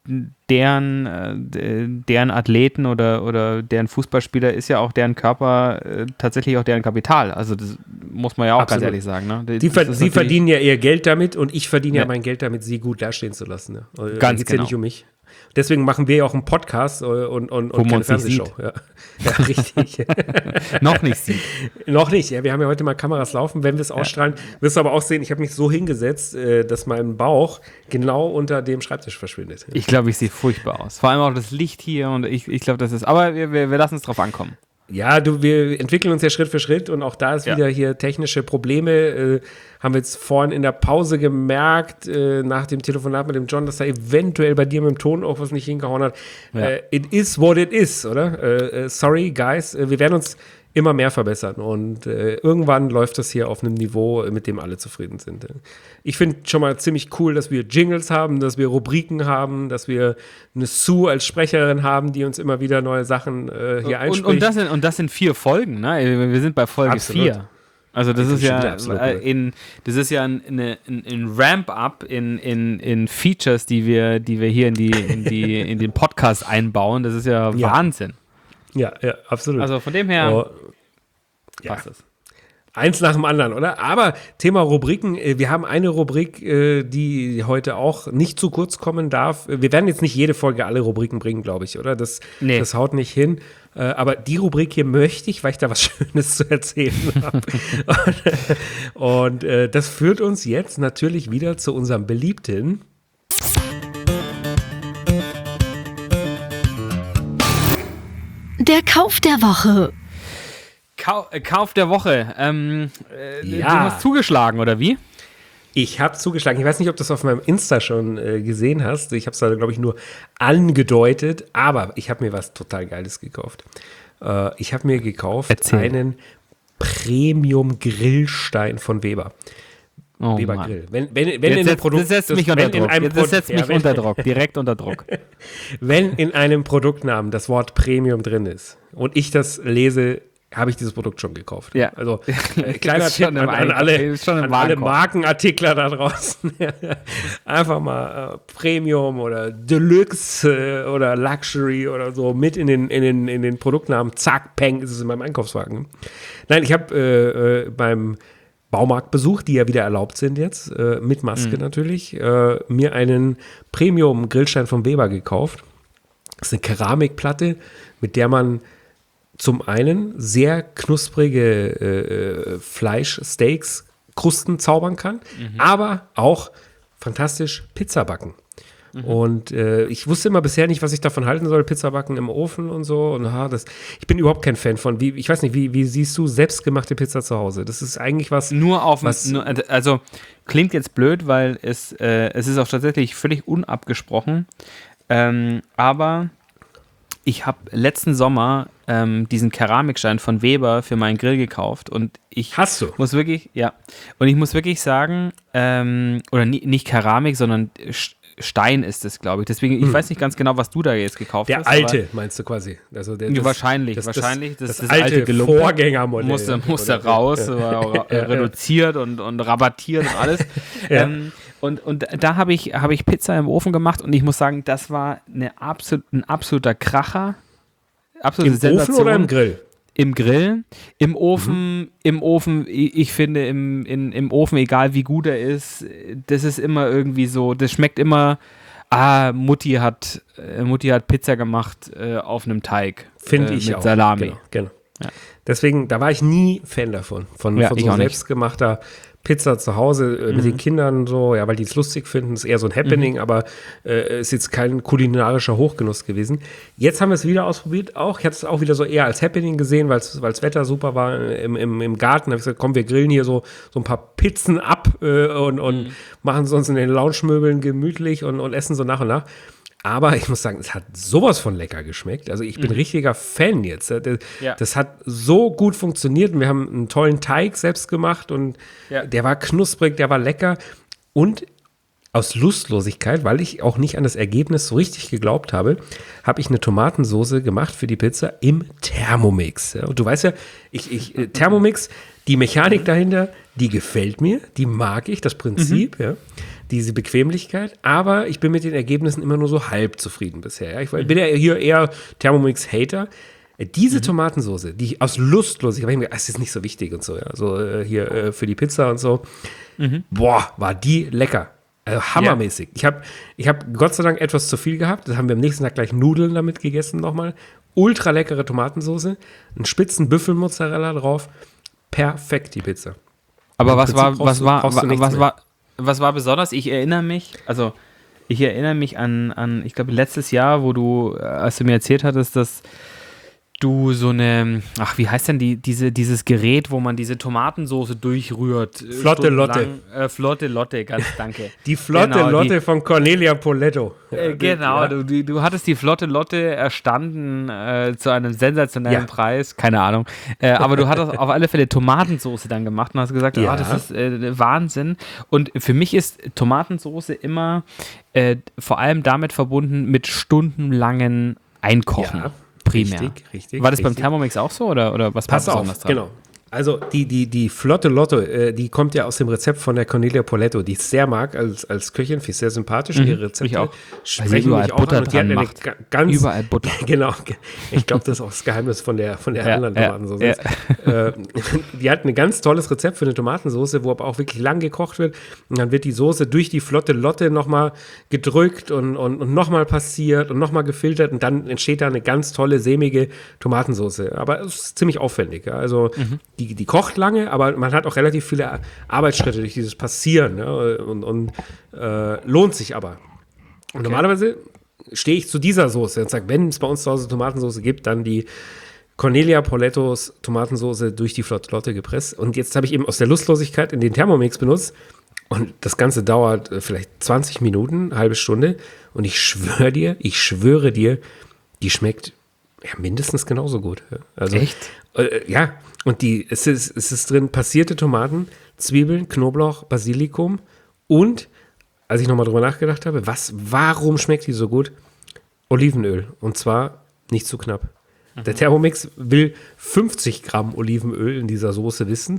deren, deren Athleten oder, oder deren Fußballspieler ist ja auch deren Körper äh, tatsächlich auch deren Kapital. Also das muss man ja auch Absolut. ganz ehrlich sagen. Ne? Die, ver- sie verdienen ja ihr Geld damit und ich verdiene ja. ja mein Geld damit, sie gut dastehen zu lassen. Ne? Ganz da geht's genau. ja nicht um mich. Deswegen machen wir ja auch einen Podcast und, und, und keine Fernsehshow. Ja. Ja, richtig. Noch nicht sieht. Noch nicht. Ja, wir haben ja heute mal Kameras laufen. Wenn wir es ausstrahlen, ja. wirst du aber auch sehen, ich habe mich so hingesetzt, dass mein Bauch genau unter dem Schreibtisch verschwindet. Ich glaube, ich sehe furchtbar aus. Vor allem auch das Licht hier und ich, ich glaube, das ist, aber wir, wir, wir lassen es drauf ankommen. Ja, du, wir entwickeln uns ja Schritt für Schritt und auch da ist ja. wieder hier technische Probleme. Äh, haben wir jetzt vorhin in der Pause gemerkt, äh, nach dem Telefonat mit dem John, dass da eventuell bei dir mit dem Ton auch was nicht hingehauen hat. Ja. Äh, it is what it is, oder? Äh, sorry, guys. Äh, wir werden uns immer mehr verbessern und äh, irgendwann läuft das hier auf einem Niveau, mit dem alle zufrieden sind. Ich finde schon mal ziemlich cool, dass wir Jingles haben, dass wir Rubriken haben, dass wir eine Sue als Sprecherin haben, die uns immer wieder neue Sachen äh, hier einspricht. Und, und, das sind, und das sind vier Folgen, ne? Wir sind bei Folge Absolut. vier. Also das, das ist ja absolut, in, das ist ja ein, eine, ein, ein Ramp-up in, in, in Features, die wir, die wir hier in, die, in, die, in den Podcast einbauen. Das ist ja, ja. Wahnsinn. Ja, ja, absolut. Also von dem her oh, passt es. Ja. Eins nach dem anderen, oder? Aber Thema Rubriken, wir haben eine Rubrik, die heute auch nicht zu kurz kommen darf. Wir werden jetzt nicht jede Folge alle Rubriken bringen, glaube ich, oder? Das, nee. das haut nicht hin. Aber die Rubrik hier möchte ich, weil ich da was Schönes zu erzählen habe. Und das führt uns jetzt natürlich wieder zu unserem beliebten Der Kauf der Woche. Kau- Kauf der Woche. Ähm, äh, Ja. Du hast zugeschlagen, oder wie? Ich habe zugeschlagen. Ich weiß nicht, ob du das auf meinem Insta schon äh, gesehen hast. Ich habe es da, glaube ich, nur angedeutet. Aber ich habe mir was total Geiles gekauft. Äh, ich habe mir gekauft Erzähl. einen Premium-Grillstein von Weber. Oh, Weber Mann. Grill. Wenn, wenn, wenn Jetzt, in einem setzt- Produkt, das setzt das- mich unter wenn in Druck. einem Jetzt, das Pro- setzt ja, mich wenn- unter Druck. Direkt unter Druck. Wenn in einem Produktnamen das Wort Premium drin ist und ich das lese, habe ich dieses Produkt schon gekauft. Ja. Also äh, kleiner Ist schon Tipp im an, an Einkauf. alle, Ist schon im an alle Warenkorb. Markenartikler da draußen. Einfach mal äh, Premium oder Deluxe äh, oder Luxury oder so mit in den, in den, in den Produktnamen. Zack, peng, ist es in meinem Einkaufswagen. Nein, ich habe äh, äh, beim Baumarktbesuch, die ja wieder erlaubt sind jetzt, äh, mit Maske natürlich, äh, mir einen Premium-Grillstein von Weber gekauft. Das ist eine Keramikplatte, mit der man zum einen sehr knusprige äh, Fleischsteaks, Krusten zaubern kann, mhm. aber auch fantastisch Pizza backen. Mhm. Und äh, ich wusste immer bisher nicht, was ich davon halten soll, Pizza backen im Ofen und so. Und ha, das, ich bin überhaupt kein Fan von. Wie, ich weiß nicht, wie, wie siehst du selbstgemachte Pizza zu Hause? Das ist eigentlich was. Nur auf was, nur, also klingt jetzt blöd, weil es, äh, es ist auch tatsächlich völlig unabgesprochen. Ähm, aber ich habe letzten Sommer ähm, diesen Keramikstein von Weber für meinen Grill gekauft und ich Hast du? muss wirklich, ja, und ich muss wirklich sagen, ähm, oder nie, nicht Keramik, sondern Stein ist es, glaube ich. Deswegen, ich hm. weiß nicht ganz genau, was du da jetzt gekauft der hast. Der alte, meinst du quasi? Also der, das, wahrscheinlich, das, wahrscheinlich. Das, Das, das, das alte, alte Gelumpe Vorgängermodell. Musste, musste raus, war reduziert und, und rabattiert und alles. ja. ähm, und, und da habe ich, hab ich Pizza im Ofen gemacht und ich muss sagen, das war eine absolut, ein absoluter Kracher. Absolute Im Sensation. Ofen oder im Grill? Im Grill, im Ofen, mhm. im Ofen, ich finde im, in, im Ofen, egal wie gut er ist, das ist immer irgendwie so, das schmeckt immer, ah, Mutti hat, äh, Mutti hat Pizza gemacht äh, auf einem Teig. Finde äh, ich mit auch. Salami. Genau, genau. Ja. Deswegen, da war ich nie Fan davon, von, Ja, von ich so auch nicht. selbstgemachter Pizza zu Hause äh, mit Mhm. den Kindern so, ja, weil die es lustig finden, ist eher so ein Happening, Mhm. aber äh, ist jetzt kein kulinarischer Hochgenuss gewesen. Jetzt haben wir es wieder ausprobiert, auch. Ich hatte es auch wieder so eher als Happening gesehen, weil das Wetter super war im, im, im Garten. Da habe ich gesagt, komm, wir grillen hier so, so ein paar Pizzen ab äh, und, und Mhm. machen es uns in den Lounge-Möbeln gemütlich und, und essen so nach und nach. Aber ich muss sagen, es hat sowas von lecker geschmeckt. Also ich bin Mhm. richtiger Fan jetzt. Das, Ja. das hat so gut funktioniert und wir haben einen tollen Teig selbst gemacht und Ja. der war knusprig, der war lecker. Und aus Lustlosigkeit, weil ich auch nicht an das Ergebnis so richtig geglaubt habe, habe ich eine Tomatensoße gemacht für die Pizza im Thermomix. Ja, und du weißt ja, ich, ich, äh, Thermomix, die Mechanik dahinter, die gefällt mir, die mag ich, das Prinzip, Mhm. ja, diese Bequemlichkeit, aber ich bin mit den Ergebnissen immer nur so halb zufrieden bisher. Ja. Ich bin ja hier eher Thermomix-Hater. Diese mhm. Tomatensoße, die ich aus Lustlosigkeit, ich habe mir gedacht, das ist nicht so wichtig und so, ja, so äh, hier äh, für die Pizza und so. Mhm. Boah, war die lecker. Also hammermäßig. Ja. Ich habe ich hab Gott sei Dank etwas zu viel gehabt. Das haben wir am nächsten Tag gleich Nudeln damit gegessen nochmal. Ultra leckere Tomatensoße, einen spitzen Büffelmozzarella drauf. Perfekt, die Pizza. Aber Im was Prinzip war, brauchst was du- war, brauchst du nichts was mehr. war, was war besonders? Ich erinnere mich, also ich erinnere mich an, an ich glaube, letztes Jahr, wo du, äh, als du mir erzählt hattest, dass du so eine, ach, wie heißt denn die, diese, dieses Gerät, wo man diese Tomatensoße durchrührt? äh, Flotte Lotte. stundenlang? Äh, Flotte Lotte, ganz danke. Die flotte Genau, Lotte die- von Cornelia Poletto. Äh, genau, Ja. du, du, du hattest die Flotte Lotte erstanden äh, zu einem sensationellen Ja. Preis, keine Ahnung. Äh, aber du hattest auf alle Fälle Tomatensoße dann gemacht und hast gesagt, Ja. ah, das ist äh, Wahnsinn. Und für mich ist Tomatensoße immer äh, vor allem damit verbunden mit stundenlangen Einkochen. Ja, primär. richtig, richtig, War das beim richtig. Thermomix auch so oder, oder was Pass war auf, besonders dran? genau. Also die, die, die Flotte Lotte, äh, die kommt ja aus dem Rezept von der Cornelia Poletto, die ich sehr mag als, als Köchin, finde ich sehr sympathisch. Mhm, Ihre Rezepte ich auch. Weil sie sprechen überall mich auch Butter an und die hat dran eine macht. ga- ganz, Überall Butter. Genau, ich glaube, das ist auch das Geheimnis von der, von der Ja, anderen ja, Tomatensoße. Äh, die hat ein ganz tolles Rezept für eine Tomatensoße, wo aber auch wirklich lang gekocht wird und dann wird die Soße durch die Flotte Lotte nochmal gedrückt und, und, und nochmal passiert und nochmal gefiltert und dann entsteht da eine ganz tolle, sämige Tomatensoße. Aber es ist ziemlich aufwendig. Ja. Also Mhm. die, die kocht lange, aber man hat auch relativ viele Arbeitsschritte durch dieses Passieren, ja, und, und äh, lohnt sich aber. Und normalerweise stehe ich zu dieser Soße und sage, wenn es bei uns zu Hause Tomatensoße gibt, dann die Cornelia Paulettos Tomatensauce durch die Flotte gepresst. Und jetzt habe ich eben aus der Lustlosigkeit in den Thermomix benutzt. Und das Ganze dauert äh, vielleicht zwanzig Minuten, eine halbe Stunde. Und ich schwöre dir, ich schwöre dir, die schmeckt ja, mindestens genauso gut. Also, echt? Äh, ja, und die, es ist, es ist drin passierte Tomaten, Zwiebeln, Knoblauch, Basilikum und, als ich nochmal drüber nachgedacht habe, was, warum schmeckt die so gut? Olivenöl. Und zwar nicht zu knapp. Der Thermomix will fünfzig Gramm Olivenöl in dieser Soße wissen.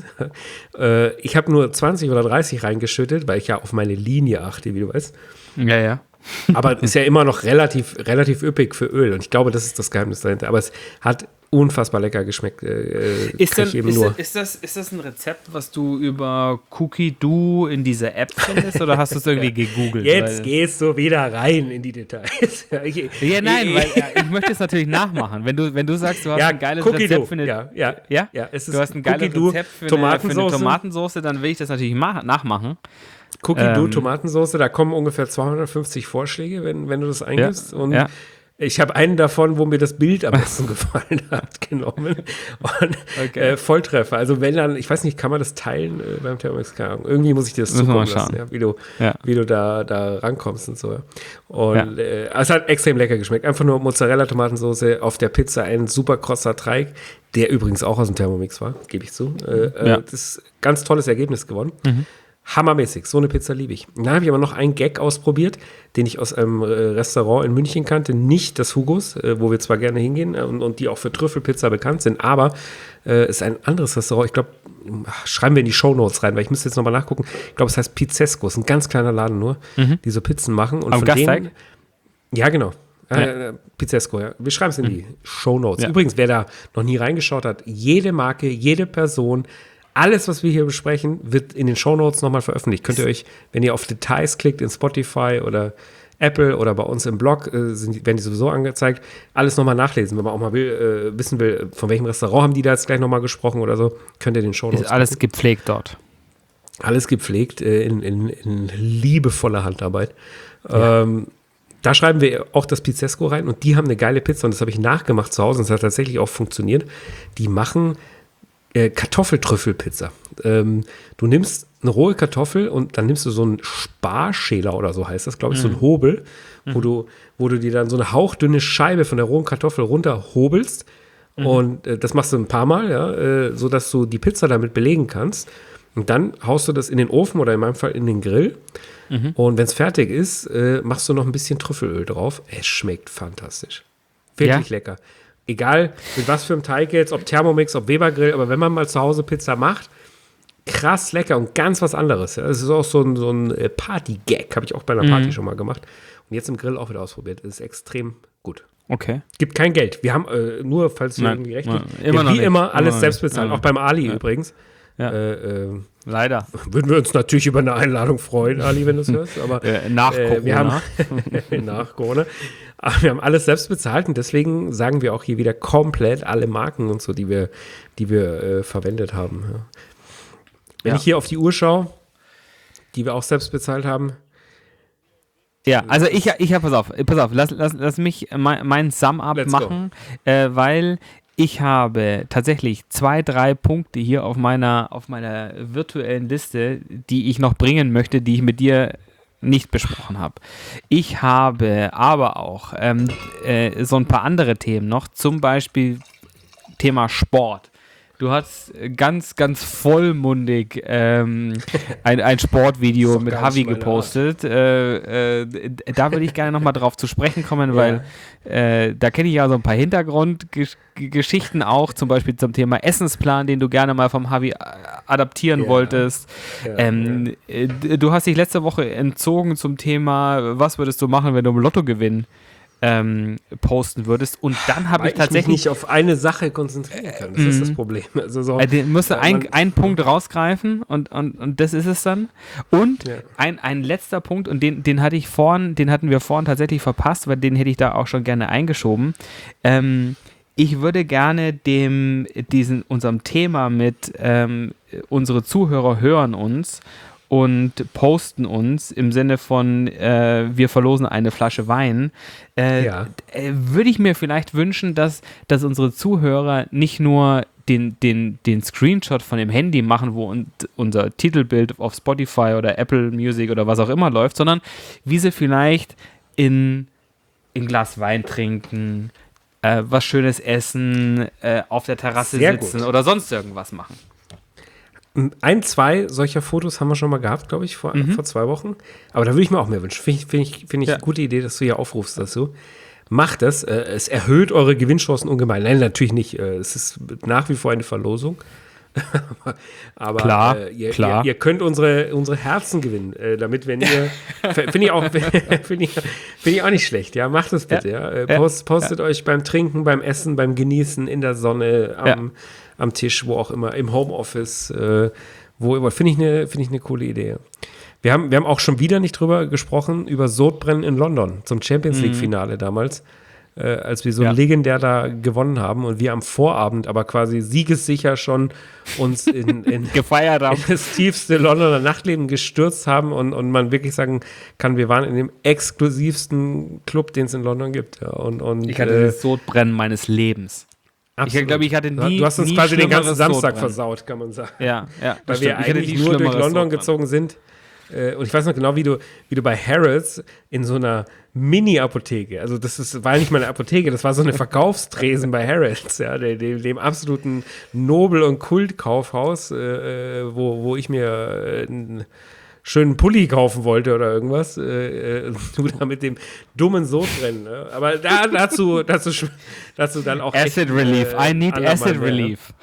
äh, ich habe nur zwanzig oder dreißig reingeschüttet, weil ich ja auf meine Linie achte, wie du weißt. Ja, ja. Aber ist ja immer noch relativ, relativ üppig für Öl. Und ich glaube, das ist das Geheimnis dahinter. Aber es hat unfassbar lecker geschmeckt. Äh, ist, denn, eben ist, nur. Ist, das, ist das ein Rezept, was du über Cookie Do in dieser App findest oder hast du es irgendwie gegoogelt? Jetzt weil, gehst du wieder rein in die Details. ich, ja, nein, weil ja, ich möchte es natürlich nachmachen. Wenn du, wenn du sagst, du hast ja, ein geiles Cookie Rezept Do. für eine, ja, ja, ja? ja, es ist du hast ein geiles Cookie Do, Rezept für eine, Tomatensauce. für eine Tomatensauce, dann will ich das natürlich ma- nachmachen. Cookie Do Ähm, Tomatensauce, da kommen ungefähr zweihundertfünfzig Vorschläge, wenn, wenn du das eingibst. Ja, und ja. ich habe einen davon, wo mir das Bild am besten gefallen hat, genommen. Und Okay. äh, Volltreffer. Also wenn dann, ich weiß nicht, kann man das teilen äh, beim Thermomix? Keine Ahnung. Irgendwie muss ich dir das Müssen wir zukommen mal lassen, schauen. ja, wie du, Ja. wie du da, da rankommst und so. Und Ja. äh, es hat extrem lecker geschmeckt. Einfach nur Mozzarella-Tomatensauce auf der Pizza, ein super krosser Teig, der übrigens auch aus dem Thermomix war, gebe ich zu. Äh, Ja. äh, das ist ein ganz tolles Ergebnis gewonnen. Mhm. Hammermäßig, so eine Pizza liebe ich. Dann habe ich aber noch einen Gag ausprobiert, den ich aus einem äh, Restaurant in München kannte, nicht das Hugos, äh, wo wir zwar gerne hingehen äh, und, und die auch für Trüffelpizza bekannt sind, aber äh, ist ein anderes Restaurant, ich glaube, schreiben wir in die Shownotes rein, weil ich müsste jetzt nochmal nachgucken, ich glaube, es heißt Pizzesco, ist ein ganz kleiner Laden nur, mhm. die so Pizzen machen. Und Am von Gasteig? denen, ja, genau. Ja. Äh, Pizzesco, ja. Wir schreiben es in die Shownotes. Ja. Übrigens, wer da noch nie reingeschaut hat, jede Marke, jede Person, alles, was wir hier besprechen, wird in den Shownotes nochmal veröffentlicht. Könnt ihr euch, wenn ihr auf Details klickt in Spotify oder Apple oder bei uns im Blog, äh, sind, werden die sowieso angezeigt, alles nochmal nachlesen. Wenn man auch mal will, äh, wissen will, von welchem Restaurant haben die da jetzt gleich nochmal gesprochen oder so, könnt ihr den Shownotes Ist alles gucken. gepflegt dort. Alles gepflegt äh, in, in, in liebevoller Handarbeit. Ja. Ähm, da schreiben wir auch das Pizzesco rein und die haben eine geile Pizza und das habe ich nachgemacht zu Hause und es hat tatsächlich auch funktioniert. Die machen äh, Kartoffeltrüffelpizza. Ähm, du nimmst eine rohe Kartoffel und dann nimmst du so einen Sparschäler oder so heißt das, glaube ich, mhm. so einen Hobel, mhm. wo du, wo du dir dann so eine hauchdünne Scheibe von der rohen Kartoffel runterhobelst mhm. und äh, das machst du ein paar Mal, ja, äh, sodass du die Pizza damit belegen kannst. Und dann haust du das in den Ofen oder in meinem Fall in den Grill. Mhm. Und wenn es fertig ist, äh, machst du noch ein bisschen Trüffelöl drauf. Es schmeckt fantastisch. Wirklich ja. lecker. Egal, mit was für einem Teig jetzt, ob Thermomix, ob Weber-Grill, aber wenn man mal zu Hause Pizza macht, krass lecker und ganz was anderes. Ja. Das ist auch so ein, so ein Party-Gag, habe ich auch bei einer Party mhm. schon mal gemacht. Und jetzt im Grill auch wieder ausprobiert. Das ist extrem gut. Okay. Gibt kein Geld. Wir haben, äh, nur falls ihr irgendwie recht habt, immer wie noch immer alles immer selbst bezahlen. ja. Auch beim Ali ja. übrigens. Ja. Äh, äh, Leider. Würden wir uns natürlich über eine Einladung freuen, Ali, wenn du es hörst. Aber äh, nach Corona. Äh, wir haben, nach Corona. Aber wir haben alles selbst bezahlt und deswegen sagen wir auch hier wieder komplett alle Marken und so, die wir, die wir äh, verwendet haben. Ja. Wenn ja. ich hier auf die Uhr schaue, die wir auch selbst bezahlt haben. Ja, also ich, ich habe, pass auf, pass auf, lass, lass, lass mich mein, mein Sum-Up machen, äh, weil ich habe tatsächlich zwei, drei Punkte hier auf meiner, auf meiner virtuellen Liste, die ich noch bringen möchte, die ich mit dir nicht besprochen habe. Ich habe aber auch ähm, äh, so ein paar andere Themen noch, zum Beispiel Thema Sport. Du hast ganz, ganz vollmundig ähm, ein, ein Sportvideo mit Havi gepostet. Äh, äh, da würde ich gerne nochmal drauf zu sprechen kommen, ja. weil äh, da kenne ich ja so ein paar Hintergrundgeschichten auch, zum Beispiel zum Thema Essensplan, den du gerne mal vom Havi adaptieren ja. wolltest. Ja, ähm, ja. Du hast dich letzte Woche entzogen zum Thema, was würdest du machen, wenn du im Lotto gewinnen Ähm, posten würdest und dann habe ich tatsächlich ich mich nicht auf eine Sache konzentrieren kann. Das äh, ist das Problem. Also so, äh, den musst du ein, einen Punkt rausgreifen und, und, und das ist es dann. Und ja. ein, ein letzter Punkt und den, den hatte ich vorhin, den hatten wir vorhin tatsächlich verpasst, weil den hätte ich da auch schon gerne eingeschoben. Ähm, ich würde gerne dem, diesen, unserem Thema mit ähm, unsere Zuhörer hören uns und posten uns im Sinne von, äh, wir verlosen eine Flasche Wein, äh, Ja. äh, würde ich mir vielleicht wünschen, dass, dass unsere Zuhörer nicht nur den, den, den Screenshot von dem Handy machen, wo und, unser Titelbild auf Spotify oder Apple Music oder was auch immer läuft, sondern wie sie vielleicht in ein Glas Wein trinken, äh, was Schönes essen, äh, auf der Terrasse Sehr sitzen gut. oder sonst irgendwas machen. Ein, zwei solcher Fotos haben wir schon mal gehabt, glaube ich, vor, vor zwei Wochen. Aber da würde ich mir auch mehr wünschen. Finde ich, find ich, find ich Ja. eine gute Idee, dass du hier aufrufst dazu. Macht das. Äh, es erhöht eure Gewinnchancen ungemein. Nein, natürlich nicht. Äh, es ist nach wie vor eine Verlosung. Aber Klar, äh, ihr, klar. Ihr, ihr könnt unsere, unsere Herzen gewinnen, äh, damit, wenn ihr, finde ich, auch- find ich, find ich auch nicht schlecht, ja, macht es bitte, ja. Äh, Ja. Post, postet euch beim Trinken, beim Essen, beim Genießen, in der Sonne, am, Ja. am Tisch, wo auch immer, im Homeoffice, äh, wo immer, finde ich eine, finde ich eine coole Idee. Wir haben, wir haben auch schon wieder nicht drüber gesprochen, über Sodbrennen in London, zum Champions League-Finale damals, äh, als wir so Ja. legendär da gewonnen haben und wir am Vorabend aber quasi siegessicher schon uns in, in, Gefeiert haben. in das tiefste Londoner Nachtleben gestürzt haben und, und man wirklich sagen kann, wir waren in dem exklusivsten Club, den es in London gibt. Ja, und, und, Ich hatte äh, das Sodbrennen meines Lebens. absolut. glaube, ich hatte nie- Du hast uns nie quasi den ganzen schlimmeres Samstag Sodbrennen. versaut, kann man sagen. Ja, ja. Weil das wir stimmt. Ich hatte eigentlich nie nur durch schlimmeres London Sodbrennen. gezogen sind. Äh, Und ich weiß noch genau, wie du, wie du bei Harrods in so einer Mini-Apotheke, also das ist, war nicht mal eine Apotheke, das war so eine Verkaufstresen bei Harrods, ja, dem, dem, dem absoluten Nobel- und Kultkaufhaus, äh, äh, wo, wo ich mir äh, einen schönen Pulli kaufen wollte oder irgendwas. Äh, äh, du da mit dem dummen Sodbrennen. Ne? Aber da, dazu, dazu, dazu dann auch Acid echt, Relief. äh, I need andermal Acid mehr, ne? Relief.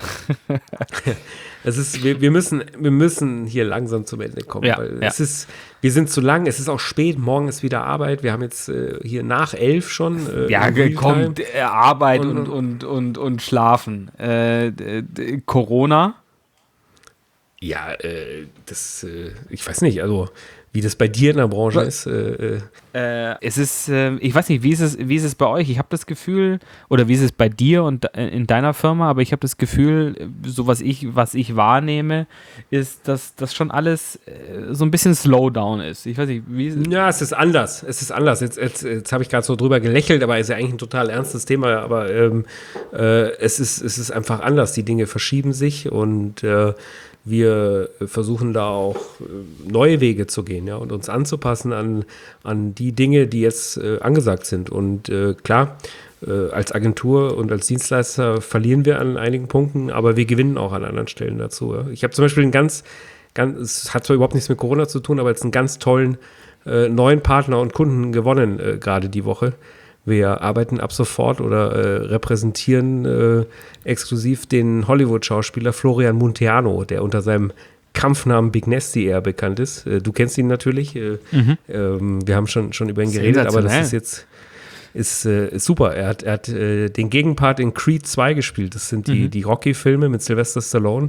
Es ist, wir, wir, müssen, wir müssen hier langsam zum Ende kommen, Ja, weil ja. es ist, wir sind zu lang, es ist auch spät, morgen ist wieder Arbeit, wir haben jetzt äh, hier nach elf schon. Äh, Ja, im Realtime. kommt äh, Arbeit Und- und, und, und, und Schlafen. Äh, d- d- Corona? Ja, äh, das, äh, ich weiß nicht, also wie das bei dir in der Branche Was? ist. Äh, äh, Äh, es ist, äh, ich weiß nicht, wie ist es, wie ist es bei euch? Ich habe das Gefühl, oder wie ist es bei dir und de- in deiner Firma, aber ich habe das Gefühl, so was ich, was ich wahrnehme, ist, dass das schon alles äh, so ein bisschen Slowdown ist. Ich weiß nicht, wie ist es? Ja, es ist anders. Es ist anders. Jetzt, jetzt, jetzt habe ich gerade so drüber gelächelt, aber ist ja eigentlich ein total ernstes Thema. Aber ähm, äh, es, ist, es ist einfach anders. Die Dinge verschieben sich und äh, wir versuchen da auch äh, neue Wege zu gehen, ja, und uns anzupassen an, an die Dinge, die jetzt äh, angesagt sind. Und äh, klar, äh, als Agentur und als Dienstleister verlieren wir an einigen Punkten, aber wir gewinnen auch an anderen Stellen dazu. Ja. Ich habe zum Beispiel einen ganz, ganz, es hat zwar überhaupt nichts mit Corona zu tun, aber jetzt einen ganz tollen äh, neuen Partner und Kunden gewonnen, äh, gerade die Woche. Wir arbeiten ab sofort oder äh, repräsentieren äh, exklusiv den Hollywood-Schauspieler Florian Munteanu, der unter seinem Kampfnamen Big Nasty eher bekannt ist. Äh, du kennst ihn natürlich. Äh, ähm, wir haben schon, schon über ihn geredet, aber das ist jetzt ist, äh, ist super. Er hat, er hat äh, den Gegenpart in Creed zwei gespielt. Das sind die, die Rocky-Filme mit Sylvester Stallone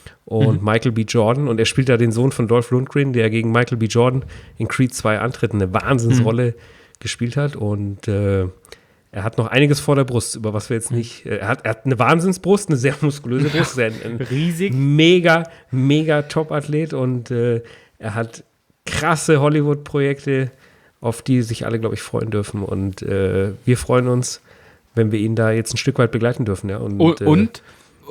und Michael B. Jordan. Und er spielt da den Sohn von Dolph Lundgren, der gegen Michael B. Jordan in Creed zwei antritt. Eine Wahnsinnsrolle gespielt hat. Und äh, er hat noch einiges vor der Brust, über was wir jetzt nicht. Äh, er, hat, er hat eine Wahnsinnsbrust, eine sehr muskulöse Brust. Er ist ein, ein Riesig. mega, mega Top-Athlet. Und äh, er hat krasse Hollywood-Projekte, auf die sich alle, glaube ich, freuen dürfen. Und äh, wir freuen uns, wenn wir ihn da jetzt ein Stück weit begleiten dürfen. Ja. Und, Und, äh, und,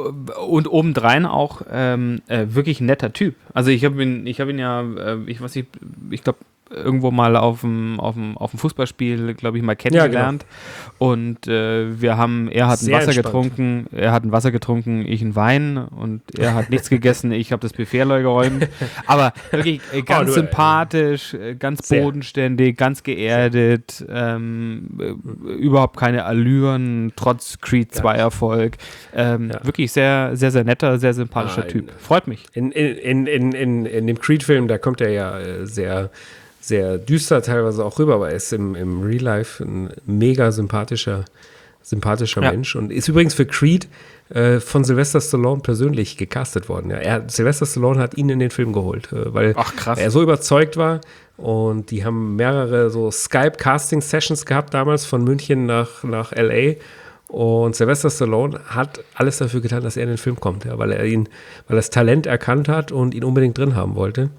und obendrein auch ähm, äh, wirklich ein netter Typ. Also ich habe ihn, ich habe ihn ja, äh, ich weiß nicht, ich glaube, irgendwo mal auf dem, auf dem, auf dem Fußballspiel, glaube ich, mal kennengelernt. Und äh, wir haben, er hat ein Sehr Wasser entspannt. getrunken, er hat ein Wasser getrunken, ich ein Wein und er hat nichts gegessen, ich habe das Buffet leer geräumt. Aber wirklich äh, ganz du, äh, sympathisch, äh, ganz sehr. bodenständig, ganz geerdet, ähm, äh, überhaupt keine Allüren, trotz Creed zwei Erfolg. Ähm, Ja. Wirklich sehr, sehr, sehr netter, sehr sympathischer Nein. Typ. Freut mich. In, in, in, in, in dem Creed-Film, da kommt er ja äh, sehr, sehr düster teilweise auch rüber, aber er ist im, im Real Life ein mega sympathischer, sympathischer Ja. Mensch und ist übrigens für Creed äh, von Sylvester Stallone persönlich gecastet worden. Ja. Er, Sylvester Stallone hat ihn in den Film geholt, äh, weil Ach, krass. er so überzeugt war und die haben mehrere so Skype-Casting-Sessions gehabt damals von München nach, nach L A. Und Sylvester Stallone hat alles dafür getan, dass er in den Film kommt, ja, weil er ihn, weil er das Talent erkannt hat und ihn unbedingt drin haben wollte.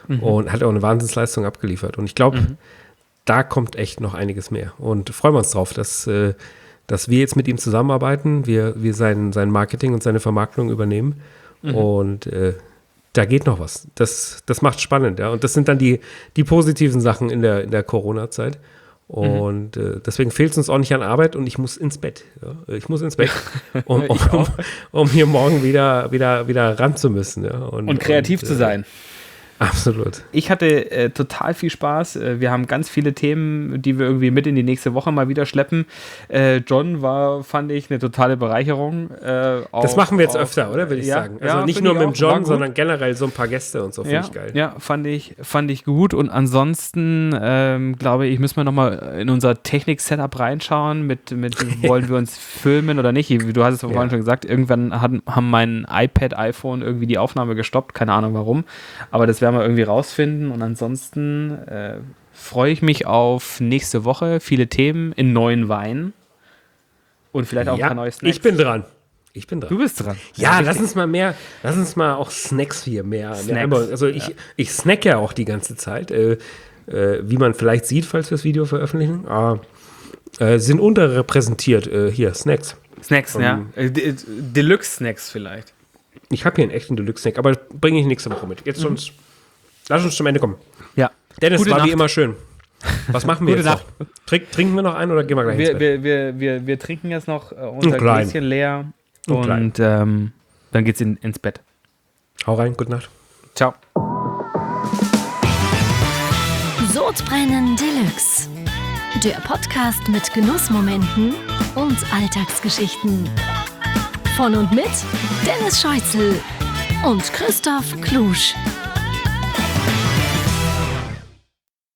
mhm. und hat auch eine Wahnsinnsleistung abgeliefert. Und ich glaube, mhm. da kommt echt noch einiges mehr. Und freuen wir uns drauf, dass, äh, dass wir jetzt mit ihm zusammenarbeiten, wir, wir sein, sein Marketing und seine Vermarktung übernehmen. Mhm. Und äh, da geht noch was. Das, das macht spannend, ja. Und das sind dann die, die positiven Sachen in der, in der Corona-Zeit. Und mhm. äh, deswegen fehlt es uns auch nicht an Arbeit und ich muss ins Bett. Ja. Ich muss ins Bett, um, um, um, um hier morgen wieder, wieder, wieder ran zu müssen. Ja. Und, und kreativ und, zu sein. Äh, Absolut. Ich hatte äh, total viel Spaß. Wir haben ganz viele Themen, die wir irgendwie mit in die nächste Woche mal wieder schleppen. Äh, John war, fand ich, eine totale Bereicherung. Äh, auch, das machen wir jetzt auch, öfter, oder? Würde ich ja, sagen. Also ja, nicht nur mit dem John, auch, sondern generell so ein paar Gäste und so. Finde ja, ich geil. Ja, fand ich, fand ich gut. Und ansonsten, ähm, glaube ich, müssen wir nochmal in unser Technik-Setup reinschauen. Mit, mit wollen wir uns filmen oder nicht? Du hast es vorhin ja. schon gesagt, irgendwann hat, haben mein iPad, iPhone irgendwie die Aufnahme gestoppt. Keine Ahnung warum. Aber das werden wir irgendwie rausfinden. Und ansonsten äh, freue ich mich auf nächste Woche. Viele Themen in neuen Weinen. Und vielleicht auch ja, ein paar neue Snacks. Ich bin dran. Ich bin dran. Du bist dran. Ja, ja lass uns mal mehr, lass uns mal auch Snacks hier mehr. Snacks, mehr also ich, ja. ich snack ja auch die ganze Zeit. Äh, äh, wie man vielleicht sieht, falls wir das Video veröffentlichen. Äh, sind unterrepräsentiert äh, hier, Snacks. Snacks, um, ja. Äh, Deluxe-Snacks vielleicht. Ich habe hier einen echten Deluxe-Snack, aber bringe ich nächste Woche mit. Jetzt mhm. uns. Lass uns zum Ende kommen. Ja. Dennis, Gute war Nacht. wie immer schön. Was machen wir Gute jetzt Nacht. noch? Trink, trinken wir noch einen oder gehen wir gleich wir, ins Bett? Wir, wir, wir, wir trinken jetzt noch äh, unser Gläschen leer und, und ähm, dann geht's in, ins Bett. Hau rein, gute Nacht. Ciao. Sodbrennen Deluxe. Der Podcast mit Genussmomenten und Alltagsgeschichten. Von und mit Dennis Scheuzel und Christoph Klusch.